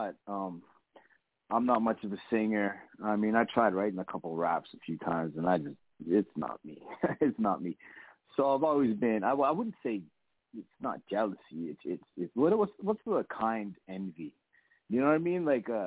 much of a singer. I tried writing a couple raps a few times, and it's not me. It's not me. So I've always been. I wouldn't say it's not jealousy. It's what's the kind envy? You know what I mean?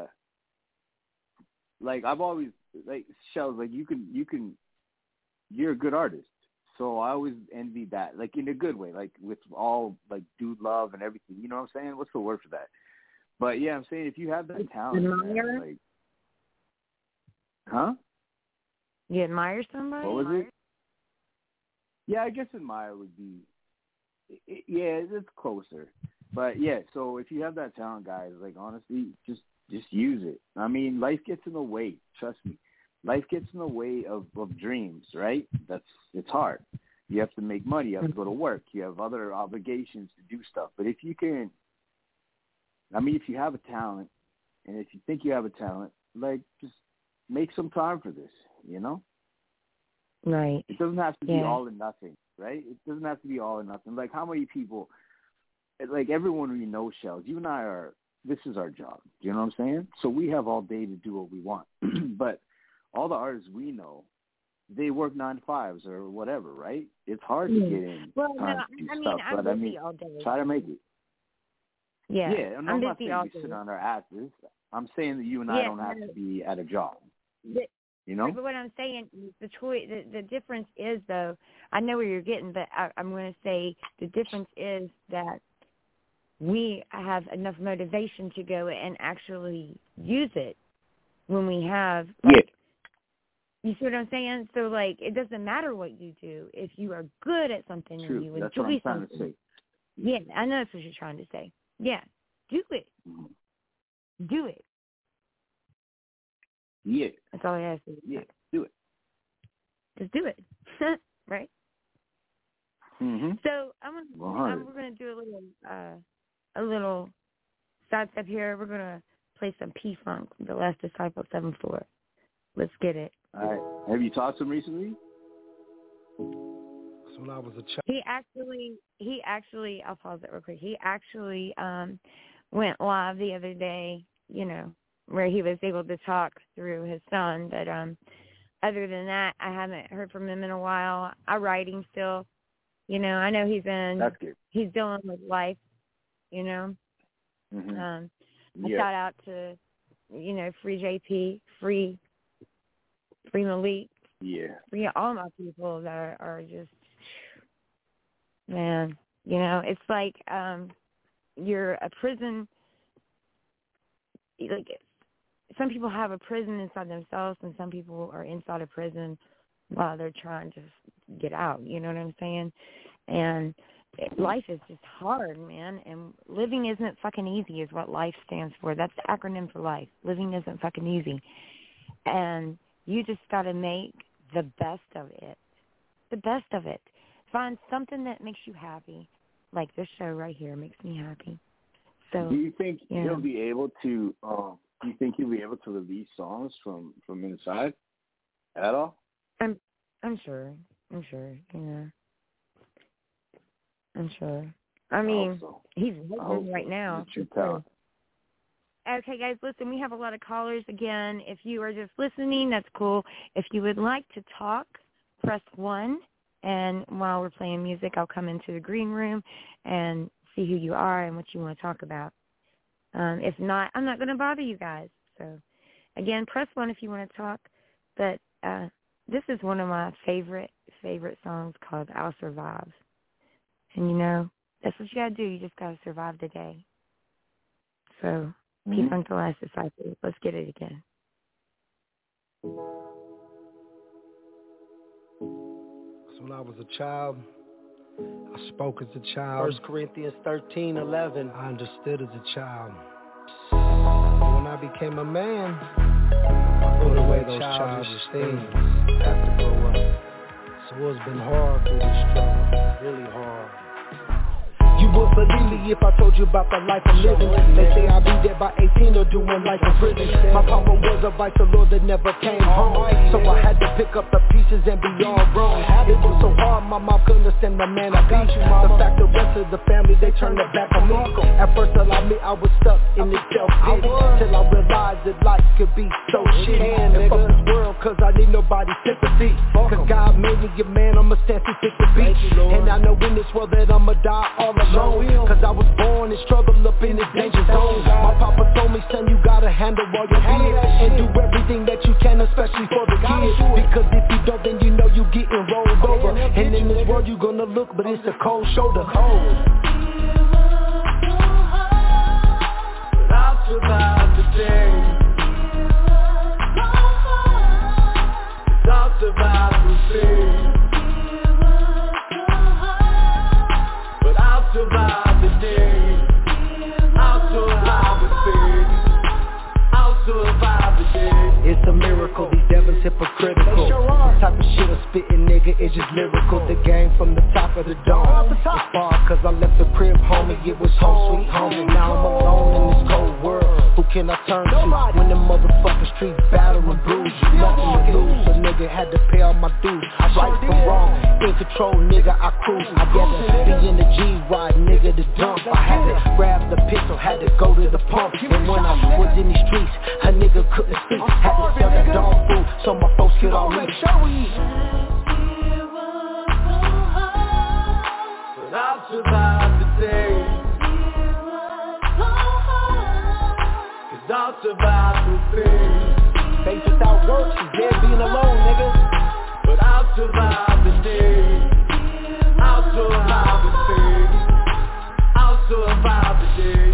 I've always Shells. You're a good artist. So I always envy that, in a good way, with all, dude love and everything. You know what I'm saying? What's the word for that? But, yeah, I'm saying if you have that talent, man, huh? You admire somebody? What was it? Yeah, I guess admire would be, it's closer. But, yeah, so if you have that talent, guys, honestly, just use it. Life gets in the way. Trust me. Life gets in the way of dreams, right? It's hard. You have to make money. You have to go to work. You have other obligations to do stuff. But if you can, if you have a talent, and if you think you have a talent, just make some time for this, you know? Right. It doesn't have to be all or nothing, right? It doesn't have to be all or nothing. How many people, everyone we know, Shells, you and I this is our job. Do you know what I'm saying? So we have all day to do what we want. But all the artists we know, they work 9 to 5s or whatever, right? It's hard to get in time to do stuff, but all day. Try to make it. Yeah, and I'm not saying we sit on our asses. I'm saying that you and I don't have to be at a job. You know? But what I'm saying is the difference is, though, I know where you're getting, but I'm going to say the difference is that we have enough motivation to go and actually use it when we have, you see what I'm saying? So, it doesn't matter what you do. If you are good at something and you That's enjoy what I'm trying something. to say. Yeah, I know that's what you're trying to say. Yeah, do it. Do it. Yeah. That's all I have to do. Yeah, do it. Just do it. Right? Mm-hmm. So we're gonna do a little side step here. We're gonna play some P-Funk, The Last Disciple 7/4. Let's get it. All right. Have you talked to him recently? When I was a child. He actually, I'll pause it real quick. He actually went live the other day, where he was able to talk through his son. But other than that, I haven't heard from him in a while. I write him still. I know he's dealing with life, Mm-hmm. A shout out to, Free JP, Free Malik. Yeah. Free all my people that are just, man, it's like you're a prison. Like, some people have a prison inside themselves, and some people are inside a prison while they're trying to get out. You know what I'm saying? And life is just hard, man. And living isn't fucking easy is what life stands for. That's the acronym for life. Living isn't fucking easy. And you just got to make the best of it. The best of it. Find something that makes you happy. Like this show right here makes me happy. So, do you think he'll be able to? Do you think he'll be able to release songs from inside at all? I'm sure. I'm sure. I'm sure. I mean, he's working right now. Okay, guys, listen, we have a lot of callers. Again, if you are just listening, that's cool. If you would like to talk, press 1. And while we're playing music, I'll come into the green room and see who you are and what you want to talk about. If not, I'm not going to bother you guys. So, again, press 1 if you want to talk. But this is one of my favorite songs called I'll Survive. And, that's what you got to do. You just got to survive the day. So, P-Funk, The Last Disciple. Let's get it again. So when I was a child, I spoke as a child. 1 Corinthians 13:11. I understood as a child. But when I became a man, I put away those childish things. Have to grow up. So it's been hard through this struggle, really hard. You would believe me if I told you about the life I'm living. They say I'll be dead by 18 or doing life in prison. My papa was a vice lord that never came home, so I had to pick up the pieces and be all wrong. It was so hard, my mom couldn't understand the man I be. The fact the rest of the family, they turned their back on me. At first I'll admit I was stuck in this self-pity, till I realized that life could be so shitty. And fuck this world, cause I need nobody's sympathy. Cause God made me a man, I'ma stand 6 feet. And I know in this world that I'ma die all alone. Cause I was born and struggled up in this danger zone. My papa told me, son, you gotta handle all your fears and do everything that you can, especially for the kids. Because if you don't, then you know you getting rolled over. And in this world you gonna look, but it's a cold shoulder. But I'll survive the day. I'll survive the day. Survive the day. I'll survive the day. I'll survive the day. It's a miracle, these devils hypocritical. The type of shit I'm spitting, nigga, it's just lyrical. The game from the top of the dome. It's far cause I left the crib, homie. It was home sweet home. And now I'm alone in this cold world. Who can I turn to when the motherfucking streets battle and bruise you? Nothing to lose, so nigga had to pay all my dues. Right from wrong, in control, nigga, I cruise. I gotta be in the G-Ride, nigga, the dump. I had to grab the pistol, had to go to the pump. And when I was in these streets, a nigga couldn't speak. Had to sell that dog food, so my folks could all eat. But I'll survive the day. I'll survive the things. Faith without work is dead being alone, nigga. But I'll survive the day. I'll survive the things. I'll survive the day.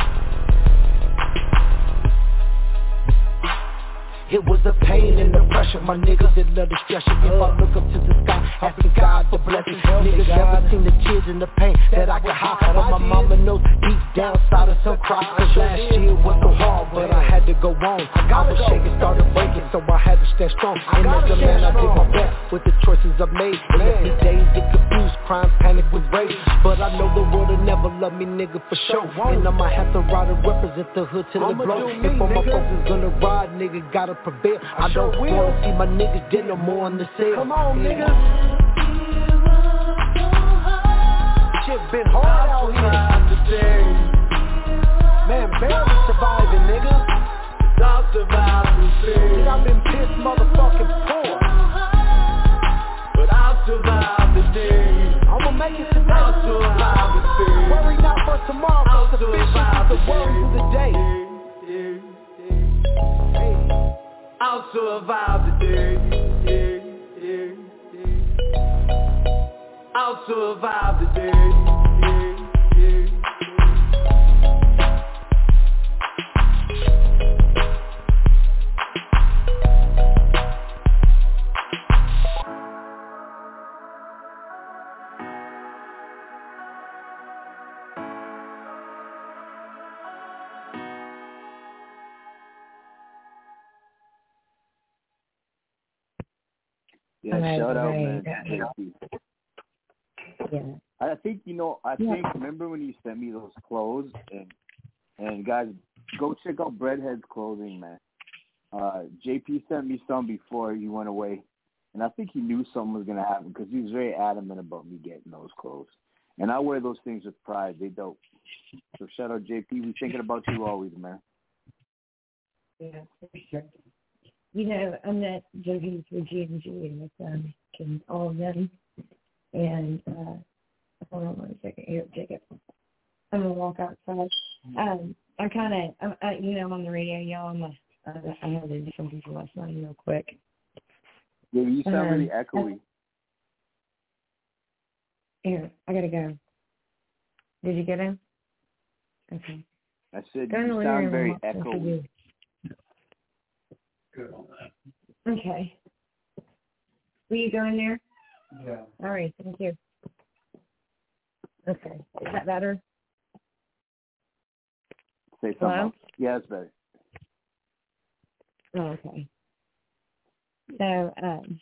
It was the pain and the pressure depression. My niggas that love destruction. If I look up to the sky, asking God to bless me. Niggas never seen the tears and the pain that I could hide. But my mama knows deep down inside of some cry. Cause last year was so hard, but I had to go on. I was shaking, started breaking, so I had to stand strong. And as a man, I did my best with the choices I made. And every day get confused, crime, panic with rage. But I know the world will never love me, nigga, for sure. And I might have to ride and represent the hood till it blow. If all my folks is gonna ride, nigga, gotta prevail. I don't wanna see my niggas dead no more on the cell. Come on, niggas. Shit been hard out here. Man, barely surviving, nigga. Stop surviving, shit. I've been pissed motherfucking poor, but I'll survive the day. I'ma make it today. I'll survive the day. Worry not for tomorrow, cause the fish is the worry of the day. I'll survive the day. I'll survive the day. Yeah, shout out, man. Yeah. I think, remember when you sent me those clothes, and guys, go check out Breadhead's clothing, man. JP sent me some before he went away, and I think he knew something was going to happen because he was very adamant about me getting those clothes. And I wear those things with pride. They dope. So shout out, JP. We're thinking about you always, man. Yeah, for sure. You know, I'm not joking for G&G and with and all of them. And hold on 1 second here, Jacob. I'm gonna walk outside. I'm kind of, on the radio, y'all. I had to do something for last night real quick. Yeah, you sound really echoey. Here, I gotta go. Did you get him? Okay. I said you sound very echoey. Good on that. Okay. Will you go in there? Yeah. All right, thank you. Okay. Is that better? Say something else. Yeah, it's better. Oh, okay. So,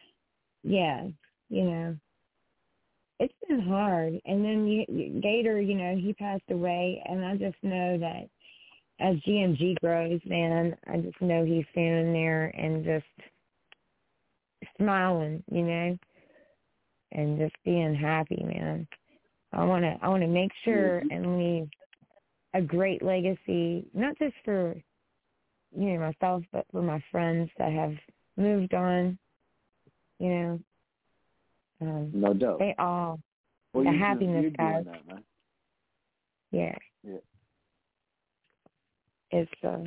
it's been hard. And then Gator, he passed away, and I just know that as GMG grows, man, I just know he's standing there and just smiling, and just being happy, man. I want to make sure and leave a great legacy, not just for myself, but for my friends that have moved on. No doubt. They all the happiness, guys. That, yeah. It's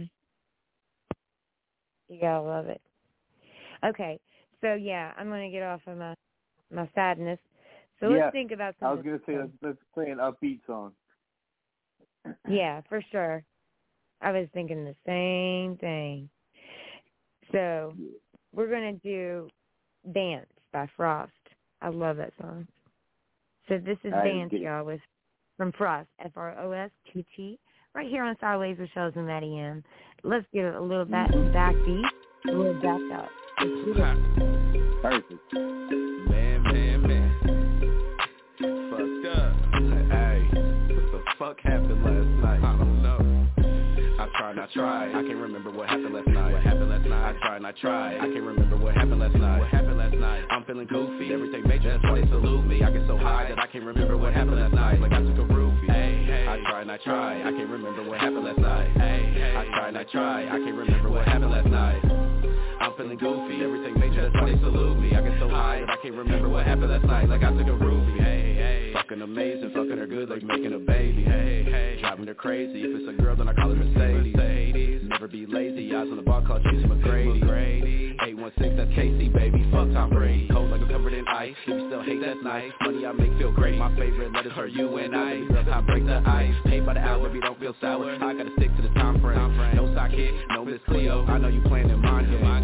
you gotta love it. Okay, so I'm gonna get off of my sadness. So let's think about something. I was gonna say let's play an upbeat song. Yeah, for sure. I was thinking the same thing. So we're gonna do "Dance" by Frost. I love that song. So this is "Dance," y'all, from Frost, FROSTT. Right here on Sideways with Shows and Maddie M. Let's get a little backbeat, a little back up. Perfect. Man. Fucked up. Hey, what the fuck happened last night? I don't know. I tried. I can't remember what happened last night. I tried. I can't remember what happened last night. I'm feeling goofy. Everything major, that's why they salute me. I get so high that I can't remember what happened last night. Like I took a roofie. I tried. I can't remember what happened last night. I tried. I can't remember what happened last night. I'm feeling goofy. Everything major, that's why they salute me. I get so high that I can't remember what happened last night. Like I took a roofie. Fucking amazing, fucking her good like making a baby. Driving her crazy. If it's a girl, then I call her Mercedes. Never be lazy. Eyes on the ball, call Tracy McGrady. 816, that's KC, baby. Fuck Tom Brady. Cold like I'm covered in ice. If you still hate, that's nice. Money I make feel great. My favorite letters are you and I. Girl, time break the ice. Paid by the hour, baby, don't feel sour. I gotta stick to the time frame. No sock hit, no Miss Cleo. I know you playing in mind game. People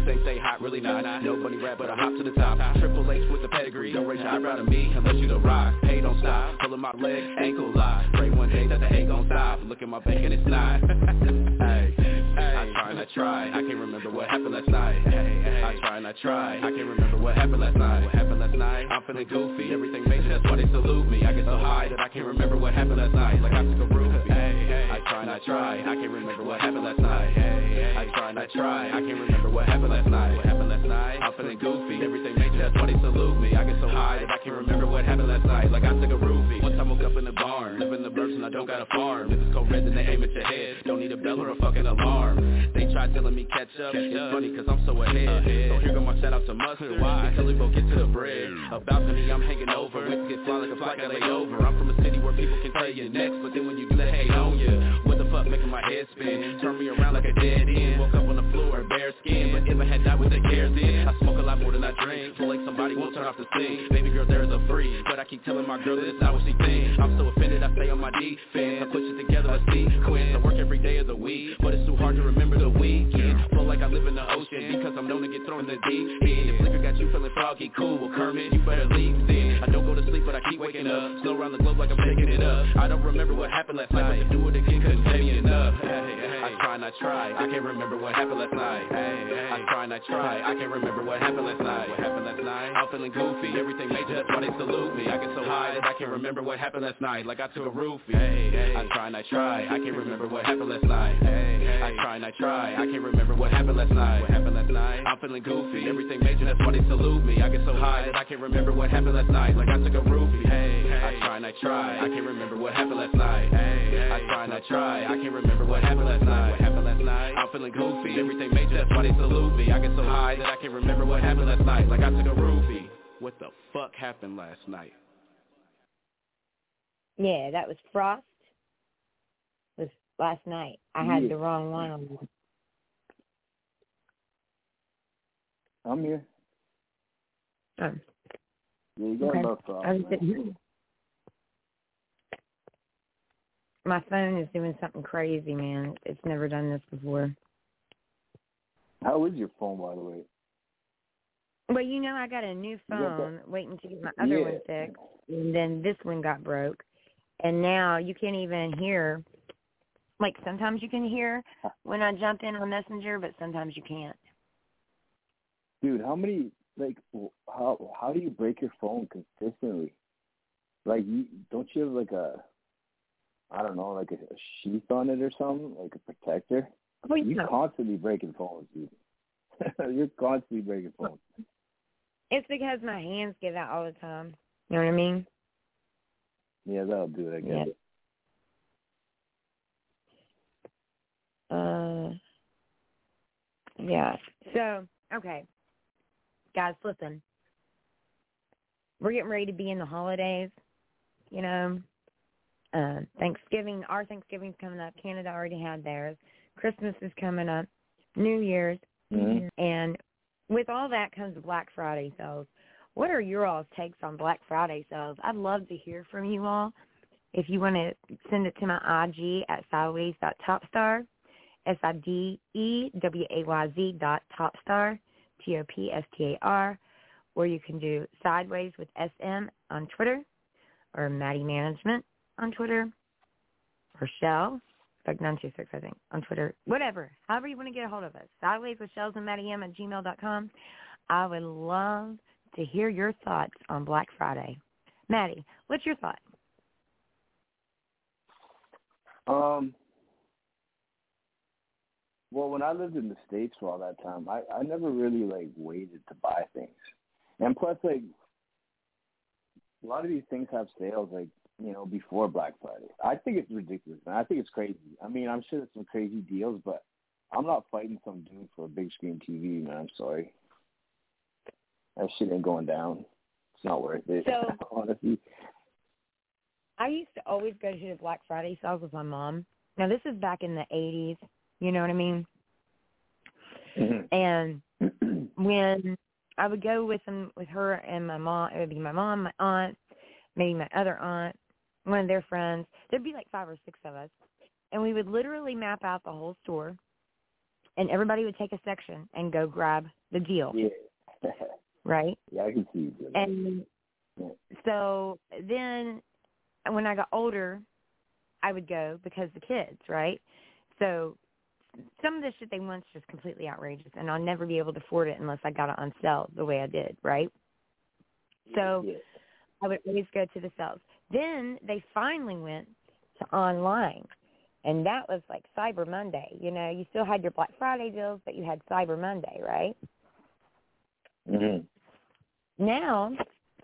People say hot, really not. Nobody rap but I hop to the top. Triple H with the pedigree. Don't raise your eyebrow to me unless you the rock. Hey, don't stop. Pulling my leg, ankle lock. Pray one day that the hate gon' stop. Look at my bank and it's not. Hey, I try and I try. I can't remember what happened last night. I try and I try. I can't remember what happened last night. I'm feeling goofy. Everything major, that's why they salute me. I get so high that I can't remember what happened last night. Like I took a roofie. I try and I try. I can't remember what happened last night. I try and I try. I can't remember what happened last night. I'm feeling goofy. Everything major, that's why they salute me. I get so high that I can't remember what happened last night. Like I took a roofie. One time woke up in the barn, live in the burbs and I don't got a farm. If it's cold red, then they aim at your head. Don't need a bell or a fucking alarm. They try telling me catch up. It's funny cause I'm so ahead. So here go my shout out to Mustard. Until we both get to the bread. A balcony I'm hanging over. Wings get fly like a flight got laid over. I'm from a city where people can tell you next, but then when you do that, hate on you. What the fuck making my head spin? Turn me around like a dead end. Woke up on the floor, bare skin. But if I had died with the cares in, I smoke a lot more than I drink. Feel like somebody won't turn off the sink. Baby girl, there is a free. But I keep telling my girl that it's not what she thinks. I'm so offended, I stay on my defense. I put shit together, a sequence. I work every day of the week, but it's too hard to remember the weekend. Feel like I live in the ocean because I'm known to get thrown in the deep end. If liquor got you feeling froggy, cool. Well, Kermit, you better leave then. I don't go to sleep, but I keep waking up. Slow around the globe like I'm taking it up. I don't remember what happened last night, but to do it again couldn't tell me enough. I try and I try. I can't remember what happened last night. I try and I try. I can't remember what happened last night. I'm feeling goofy. Everything major, that's why they salute me. I get so high that I can't remember what happened last night. Like I took a roofie. I try and I try. I can't remember what happened last night. I try and I try. I can't remember what happened last night. I'm feeling goofy. Everything major, that's why they salute me. I get so high that I can't remember what happened last night. Like I took a roofie. I try and I try. I can't remember what happened last night. I try and I try. I can't remember what happened last night. I'm feeling goofy. Everything major, that's why they salute me. I get so high that I can't remember what happened last night. Like I took a roofie. What the fuck happened last night? Yeah, that was Frost. It was last night. I had the wrong one on. I'm here. Oh. Yeah, you got enough Frost. My phone is doing something crazy, man. It's never done this before. How is your phone, by the way? Well, you know, I got a new phone waiting to get my other one fixed, and then this one got broke. And now you can't even hear. Like, sometimes you can hear when I jump in on Messenger, but sometimes you can't. Dude, how many, like, how do you break your phone consistently? Like, don't you have, like, I don't know, like a sheath on it or something, like a protector? Well, You're constantly breaking phones, dude. You're constantly breaking phones. It's because my hands give out all the time. You know what I mean? Yeah, that'll do it, I guess. Yeah. So, okay. Guys, listen. We're getting ready to be in the holidays, you know. Thanksgiving, our Thanksgiving's coming up. Canada already had theirs. Christmas is coming up. New Year's. Mm-hmm. And with all that comes the Black Friday sales. What are your all's takes on Black Friday sales? I'd love to hear from you all. If you want to send it to my IG at sideways.topstar, SIDEWAYZ.topstar, TOPSTAR, or you can do Sideways with SM on Twitter, or Maddie Management on Twitter, or Shell, like 926, I think, on Twitter. Whatever. However you want to get a hold of us. Sideways with Shells and Maddie M at gmail.com. I would love to hear your thoughts on Black Friday. Maddie, what's your thought? Well, when I lived in the States for all that time, I never really, like, waited to buy things. And plus, like, a lot of these things have sales, like, you know, before Black Friday. I think it's ridiculous, man. I think it's crazy. I mean, I'm sure there's some crazy deals, but I'm not fighting some dude for a big screen TV, man. I'm sorry. That shit ain't going down. It's not worth it, so, honestly. I used to always go to the Black Friday sales with my mom. Now, this is back in the 80s. You know what I mean? Mm-hmm. And when I would go with her and my mom, it would be my mom, my aunt, maybe my other aunt, one of their friends. There'd be like 5 or 6 of us. And we would literally map out the whole store. and everybody would take a section and go grab the deal. Yeah. Right? Yeah, I can see you doing that. And so then when I got older, I would go because the kids, right? So some of the shit they want is just completely outrageous, and I'll never be able to afford it unless I got it on sale the way I did, right? So I would always go to the sales. Then they finally went to online, and that was like Cyber Monday. You know, you still had your Black Friday deals, but you had Cyber Monday, right? Mm-hmm. Now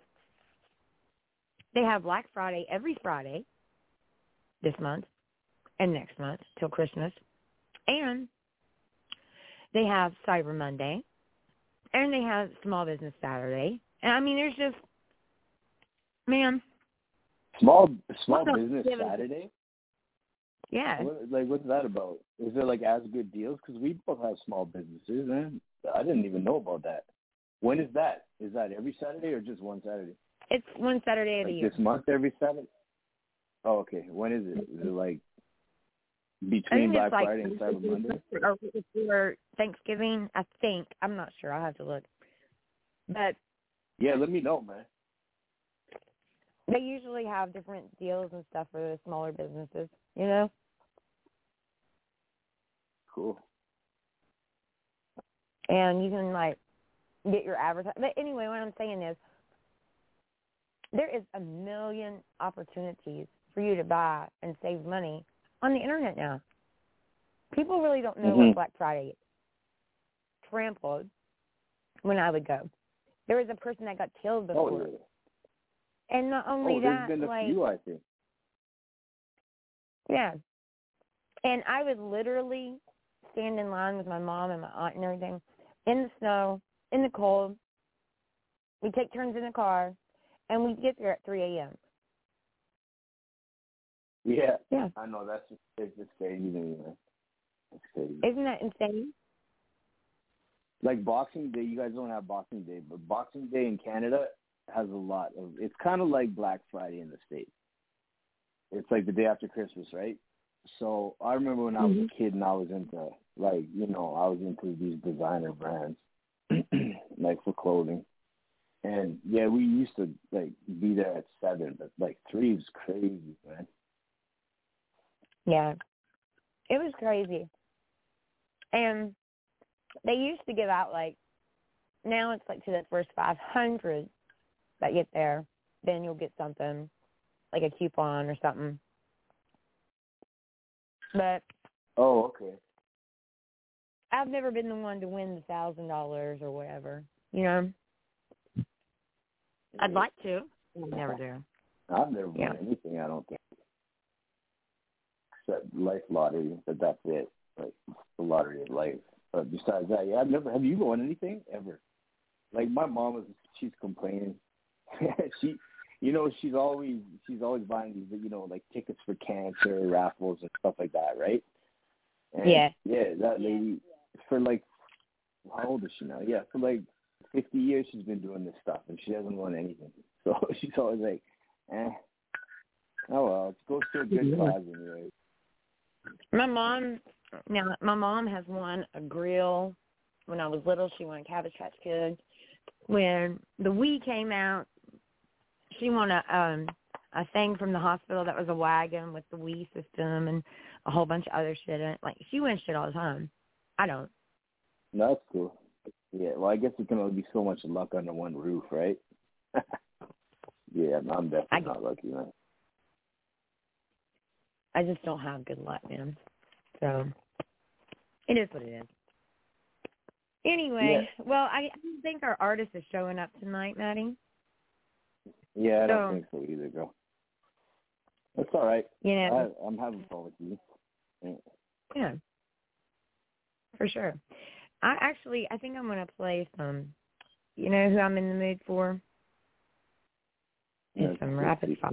they have Black Friday every Friday this month and next month till Christmas. And they have Cyber Monday, and they have Small Business Saturday. And I mean, there's just, man. Small Business Saturday? Yeah. What's that about? Is there like as good deals? Because we both have small businesses, man. I didn't even know about that. When is that? Is that every Saturday or just one Saturday? It's one Saturday of the year. This month, every Saturday? Oh, okay. When is it? Is it like between Black Friday and Cyber Monday? Or before Thanksgiving, I think. I'm not sure. I'll have to look. But yeah, let me know, man. They usually have different deals and stuff for the smaller businesses, you know? Cool. And you can, like, get your advertising. But anyway, what I'm saying is there is a million opportunities for you to buy and save money on the internet now. People really don't know what Black Friday is. Trampled when I would go. There was a person that got killed before. Oh, really? And not only that, there's been a few, I think. Yeah. And I would literally stand in line with my mom and my aunt and everything in the snow, in the cold. We'd take turns in the car, and we'd get there at 3 a.m. Yeah. I know. It's crazy to me, man. It's crazy. Isn't that insane? Like Boxing Day, you guys don't have Boxing Day, but Boxing Day in Canada has a lot of, it's kind of like Black Friday in the States. It's like the day after Christmas, right? So I remember when I was a kid and I was into, like, you know, I was into these designer brands, like for clothing. And, yeah, we used to, like, be there at 7, but, like, 3 was crazy, man. Yeah. It was crazy. And they used to give out, like, now it's, like, to the first 500 that get there, then you'll get something, like a coupon or something. But oh, okay. I've never been the one to win the $1,000 or whatever. You know, I'd like to. I never do. I've never won anything. I don't think, except life lottery. But that's it. Like the lottery of life. But besides that, yeah, I've never. Have you won anything ever? Like my mom she's complaining. She's always buying these, you know, like tickets for cancer raffles and stuff like that, right? And yeah, that lady for like, how old is she now? Yeah, for like 50 years she's been doing this stuff and she hasn't won anything. So she's always like, oh well, it goes to a good cause anyway. My mom has won a grill. When I was little, she won a Cabbage Patch Kid. When the Wii came out, she won a thing from the hospital that was a wagon with the Wii system and a whole bunch of other shit in it. Like, she wins shit all the time. I don't. That's cool. Yeah, well, I guess it can only be so much luck under one roof, right? Yeah, I'm definitely not lucky, man. I just don't have good luck, man. So, it is what it is. Anyway, well, I think our artist is showing up tonight, Maddie. Yeah, I don't think so either, girl. That's all right. Yeah. I'm having fun with you. Yeah. For sure. I think I'm going to play some, you know who I'm in the mood for? It's some rapid fire.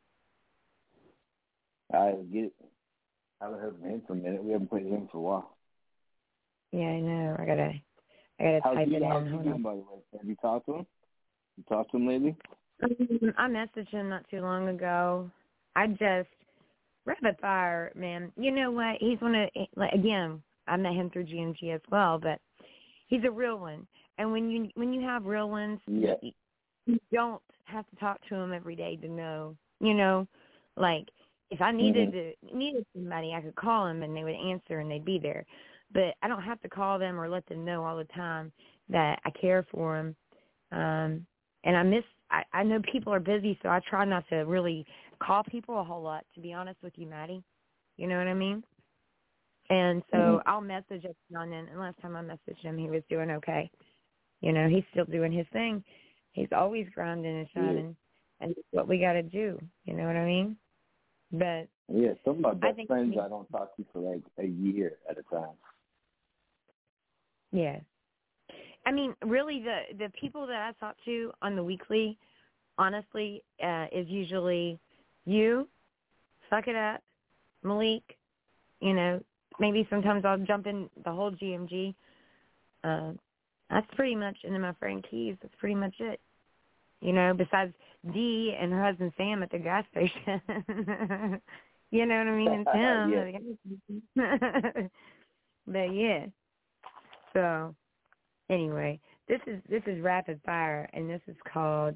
I get it. I haven't heard from him for a minute. We haven't played him for a while. Yeah, I know. I gotta type it in. How's he doing, by the way? Have you talked to him? You talked to him lately? I messaged him not too long ago. I just rapid fire, man. You know what? He's one of, like, again, I met him through GMG as well, but he's a real one. And when you have real ones, yeah. you don't have to talk to them every day to know, you know, like if I needed somebody, I could call them and they would answer and they'd be there. But I don't have to call them or let them know all the time that I care for them. And I know people are busy, so I try not to really call people a whole lot, to be honest with you, Maddie. You know what I mean? And so I'll message every now and then. And last time I messaged him, he was doing okay. You know, he's still doing his thing. He's always grinding and shining, and it's what we got to do. You know what I mean? But yeah, some of my best friends I don't talk to for like a year at a time. Yeah. I mean, really, the people that I talk to on the weekly, honestly, is usually you, Suck It Up, Malik, you know, maybe sometimes I'll jump in the whole GMG. That's pretty much, and then my friend Keys, that's pretty much it. You know, besides Dee and her husband Sam at the gas station. You know what I mean? And Tim. Yeah. But yeah. So anyway, this is Rapid Fire, and this is called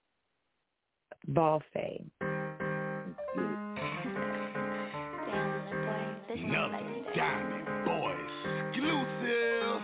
Ball Fade. Another Diamond Boys exclusive.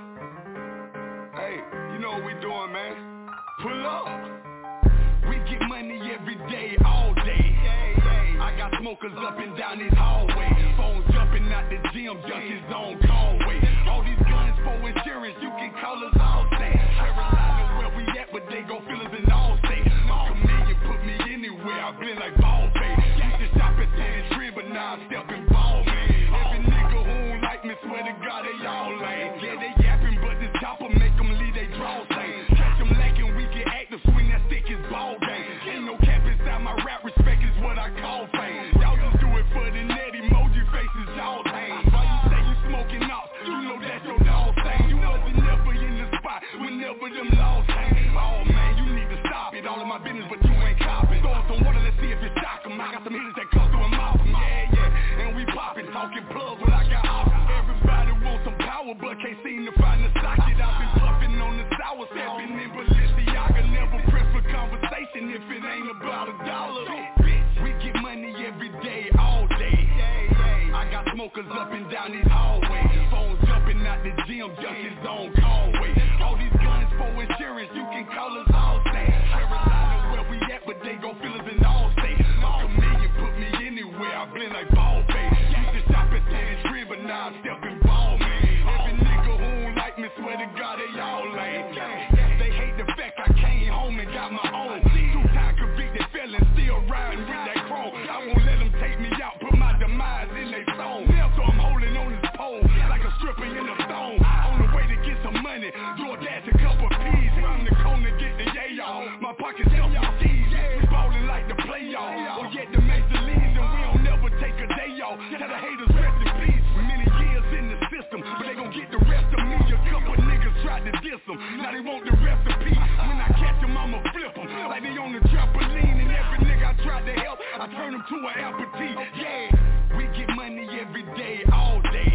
Hey, you know what we doing, man? Pull up. We get money every day, all day. I got smokers up and down these hallways. Phones jumping out the gym, junkies on Conway. All these guns for insurance, you can call us all day. Carolina where we at, but they gon' feel us in all states. Chameleon put me anywhere, I blend like ball fade. Used to shop at City Tree, but now I'm stepping ball, man. Every nigga who don't like me, swear to God, they all lame. Yeah, they yapping, but this chopper make them leave they draw same. Catch them lacking, we get active, swing that stick is ball game. Ain't no cap inside my rap, respect is what I call fame. Y'all just do it for the net, emoji faces, y'all tame. Why you say you smoking off? You know that's your dog thing. You wasn't never in the spot whenever them laws came. Oh man, you need to stop it. All of my business, but you ain't copping. Throw some water, let's see if you shock 'em. I got some hitters that come through and mouth 'em. Yeah, and we popping, talking plugs when I got options. Everybody wants some power, but can't seem to find the socket. I've been puffing on the sour, stepping in Balenciaga. Never press for conversation if it ain't about $1. We get money every day, all day. I got smokers up and down these hallways. Phones jumping out the gym, junkies on Conway. All these guns for insurance, you can call us all day. Carolina where we at, but they gon' feel us in all states. Chameleon put me anywhere, I blend like ball fade. Used to shop at City Tree, but now I'm stepping ball, man. Every nigga who don't like me, swear to God, they all lame. They hate the fact I came home and got my own. 2-time convicted felon, still riding with that chrome. I won't let them take me out, put my demise in they stone. So I'm holding on this pole like a stripper in a stone. On the way to get some money, DoorDash a couple P's. Round the corner, get the y'all. My pockets up with G's. We ballin' like the play y'all. Or yet to make the leads, and we don't never take a day off. Tell the haters rest in peace. Many years in the system, but they gon' get the rest of me. A couple niggas tried to diss them, now they want the recipe. When I catch them, I'ma flip them like they on the trampoline. And every nigga I tried to help, I turn them to an amputee. Yeah, we get money every day, all day.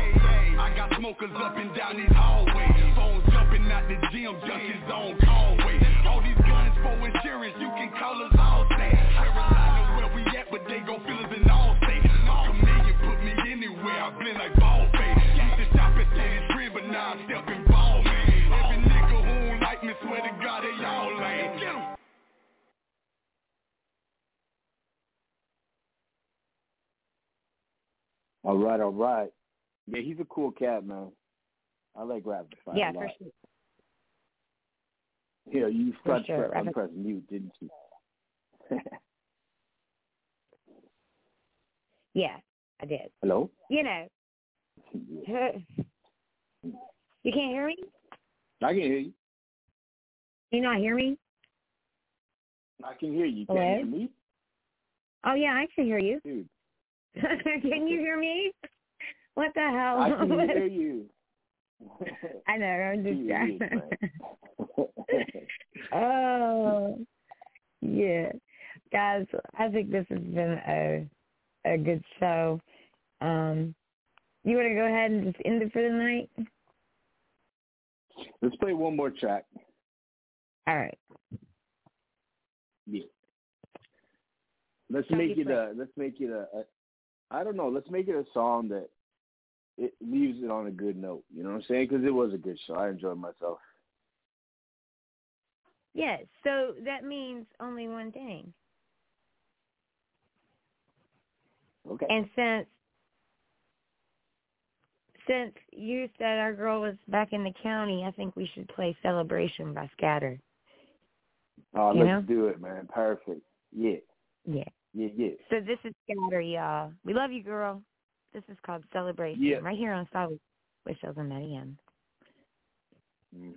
I got smokers up and down these hallways. Phones jumping out the gym, junkies on Conway. All these guns for insurance, you can call us all day. Carolina where we at, but they gon' feel us in all states. Chameleon put me anywhere, I blend like ball fade. Used to shop at City Tree, but now I'm stepping ball, man. Every nigga who don't like me, swear to God, they all lame. Get 'em. All right. Yeah, he's a cool cat, man. I like Rapid Fire a lot. For sure. Yeah, you pressed mute, didn't you? Yeah, I did. Hello? You know. You can't hear me? I can hear you. Can you not hear me? I can hear you. Hello? Can you hear me? Oh, yeah, I can hear you. Dude. Can you hear me? What the hell? I can hear you. I know, I'm distracted. Oh, yeah. Guys, I think this has been a good show. You want to go ahead and just end it for the night? Let's play one more track. All right. Yeah. Let's make it a I don't know. Let's make it a song that it leaves it on a good note. You know what I'm saying? Because it was a good show. I enjoyed myself. Yes. So that means only one thing. Okay. And since you said our girl was back in the county, I think we should play Celebration by Scatter. Oh, let's do it, man. Perfect. Yeah. Yeah. Yeah, yeah. So this is Scatter, y'all. We love you, girl. This is called Celebration, right here on Solid with Shows and Maddie M. Mm-hmm.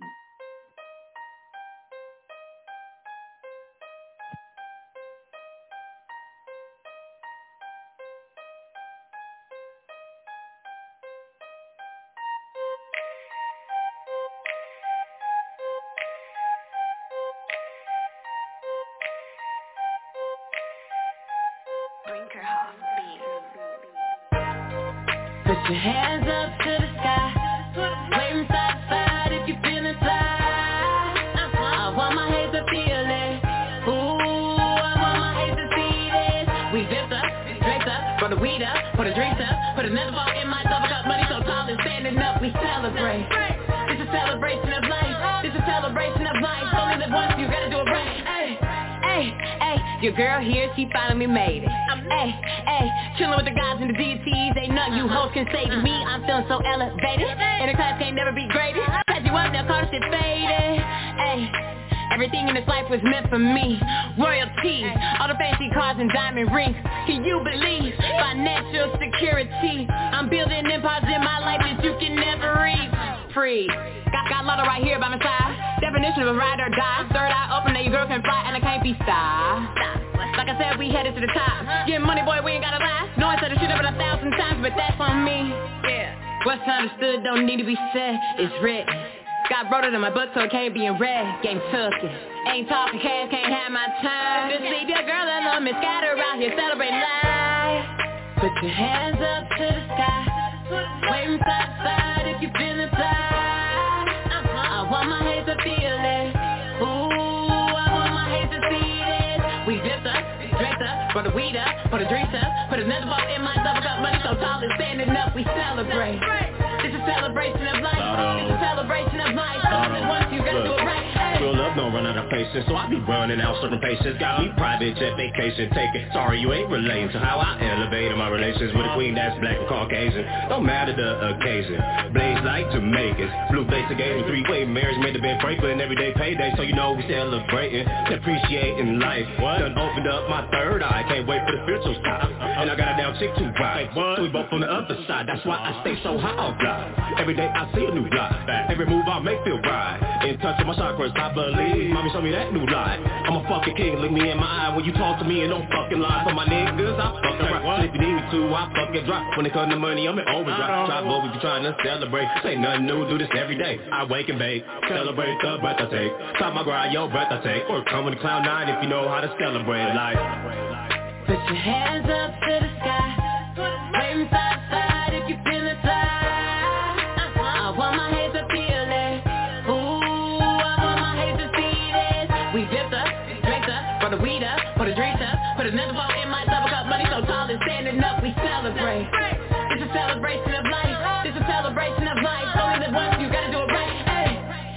Put your hands up to the sky. Waving side to side if you feeling fly. I want my hands to feel it. Ooh, I want my hands to see this. We dipped up, draped up, brought the weed up, put the drinks up, put another ball in my double cup. Money so tall and standing up, we celebrate. This is celebration of life. This is celebration of life. Only live once, you gotta do it right. Hey, hey, hey, your girl here, she finally made it. Hey, hey, chillin' with the guys and the deities. Ain't nothing you hoes can say to me. I'm feeling so elevated. In the class can't never be graded. Set you up, now call shit faded. Hey, everything in this life was meant for me. Royalty, all the fancy cars and diamond rings. Can you believe financial security? I'm building empires in my life that you can never reach. Free. Got Lotto right here by my side. Definition of a ride or die. Third eye open, now your girl can fly and I can't be stopped. Like I said, we headed to the top. Getting money, boy, we ain't gotta lie. No, I said the shit up 1,000 times, but that's on me. Yeah. What's understood don't need to be said. It's written. God wrote it in my book, so it can't be in red. Game took it. Ain't talking cash, can't have my time. Just leave your girl alone, Miss Scatter out here celebrating life. Put your hands up to the sky. Waving side to side if you feeling fly. I want my hands to feel it. Ooh, I want my hands to see this. We dipped up, draped up, brought the weed up, put the drinks up, put another ball in my double cup. Money so tall and standing up, we celebrate. This is celebration of life. This is celebration of life. Once you gotta do it right. Real love don't run out of patience, so I be running out certain patience. Got me private jet vacation taking. Sorry you ain't relating to how I elevated my relations with a queen that's black and Caucasian. Don't matter the occasion. Blaze like Jamaicans. Blue face again, three-way marriage made the Ben Franklin everyday payday, so you know we celebrating, appreciating life. Done opened up my third eye, can't wait for the spiritual side. And I got a down chick to ride, so we both on the other side. That's why I stay so high off fly. Every day I see a new fly. Every move I make feel right. In touch with my chakras, I believe. Mommy show me that new light. I'm a fucking king, look me in my eye when you talk to me and don't fucking lie. For my niggas, I fucking rock. If you need me to, I fucking drop. When it comes to money, I'm in overdrive. Try both if you trying to celebrate. Say nothing new, do this every day. I wake and bake, celebrate the breath I take. Top my grind, your breath I take. Or come with the cloud 9 if you know how to celebrate life. Put your hands up to the sky. Waving side to side if you feeling fly. I want my hands to feel it. Ooh, I want my hands to see this. We dipped up, draked up, brought the weed up, put the drinks up, put another ball in my double cup. Money so tall and standing up, we celebrate. This is celebration of life. This is celebration of life. Only live once, you gotta do it right. Hey.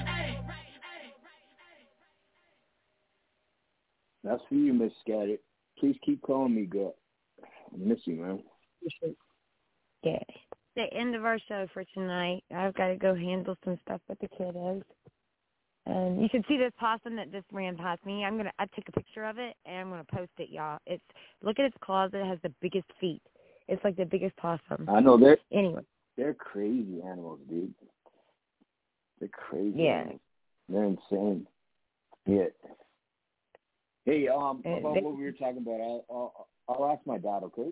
That's for you, Miss Scattered. Please keep calling me, girl. I miss you, man. Yeah. The end of our show for tonight. I've got to go handle some stuff with the kiddos. And you should see this possum that just ran past me. I took a picture of it and I'm gonna post it, y'all. Look at its claws. It has the biggest feet. It's like the biggest possum. I know they're crazy animals, dude. They're crazy. Yeah. Animals. They're insane. Yeah. Hey, about what we were talking about, I'll ask my dad, okay?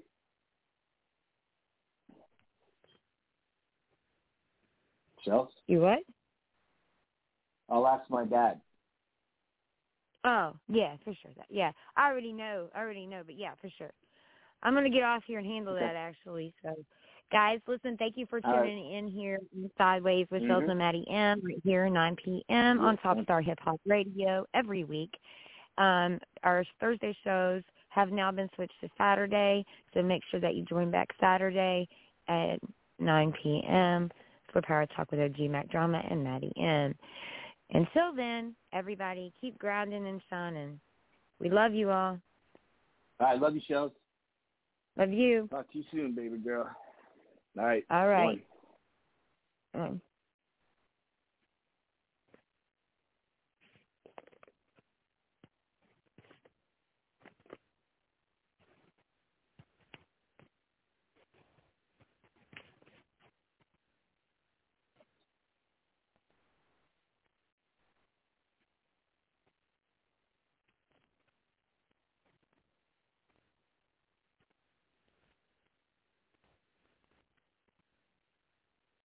Chelsea? You what? I'll ask my dad. Oh, yeah, for sure. Yeah, I already know, but yeah, for sure. I'm going to get off here and handle that, actually. So Guys, listen, thank you for tuning in here in Sideways with Shells and Maddie M right here 9 p.m. on Top Star Hip Hop Radio every week. Our Thursday shows have now been switched to Saturday, so make sure that you join back Saturday at 9 p.m. for Power Talk with OG Mac Drama and Maddie M. Until then, everybody, keep grounding and shining. We love you all. All right, love you, Shells. Love you. Talk to you soon, baby girl. All right. All right.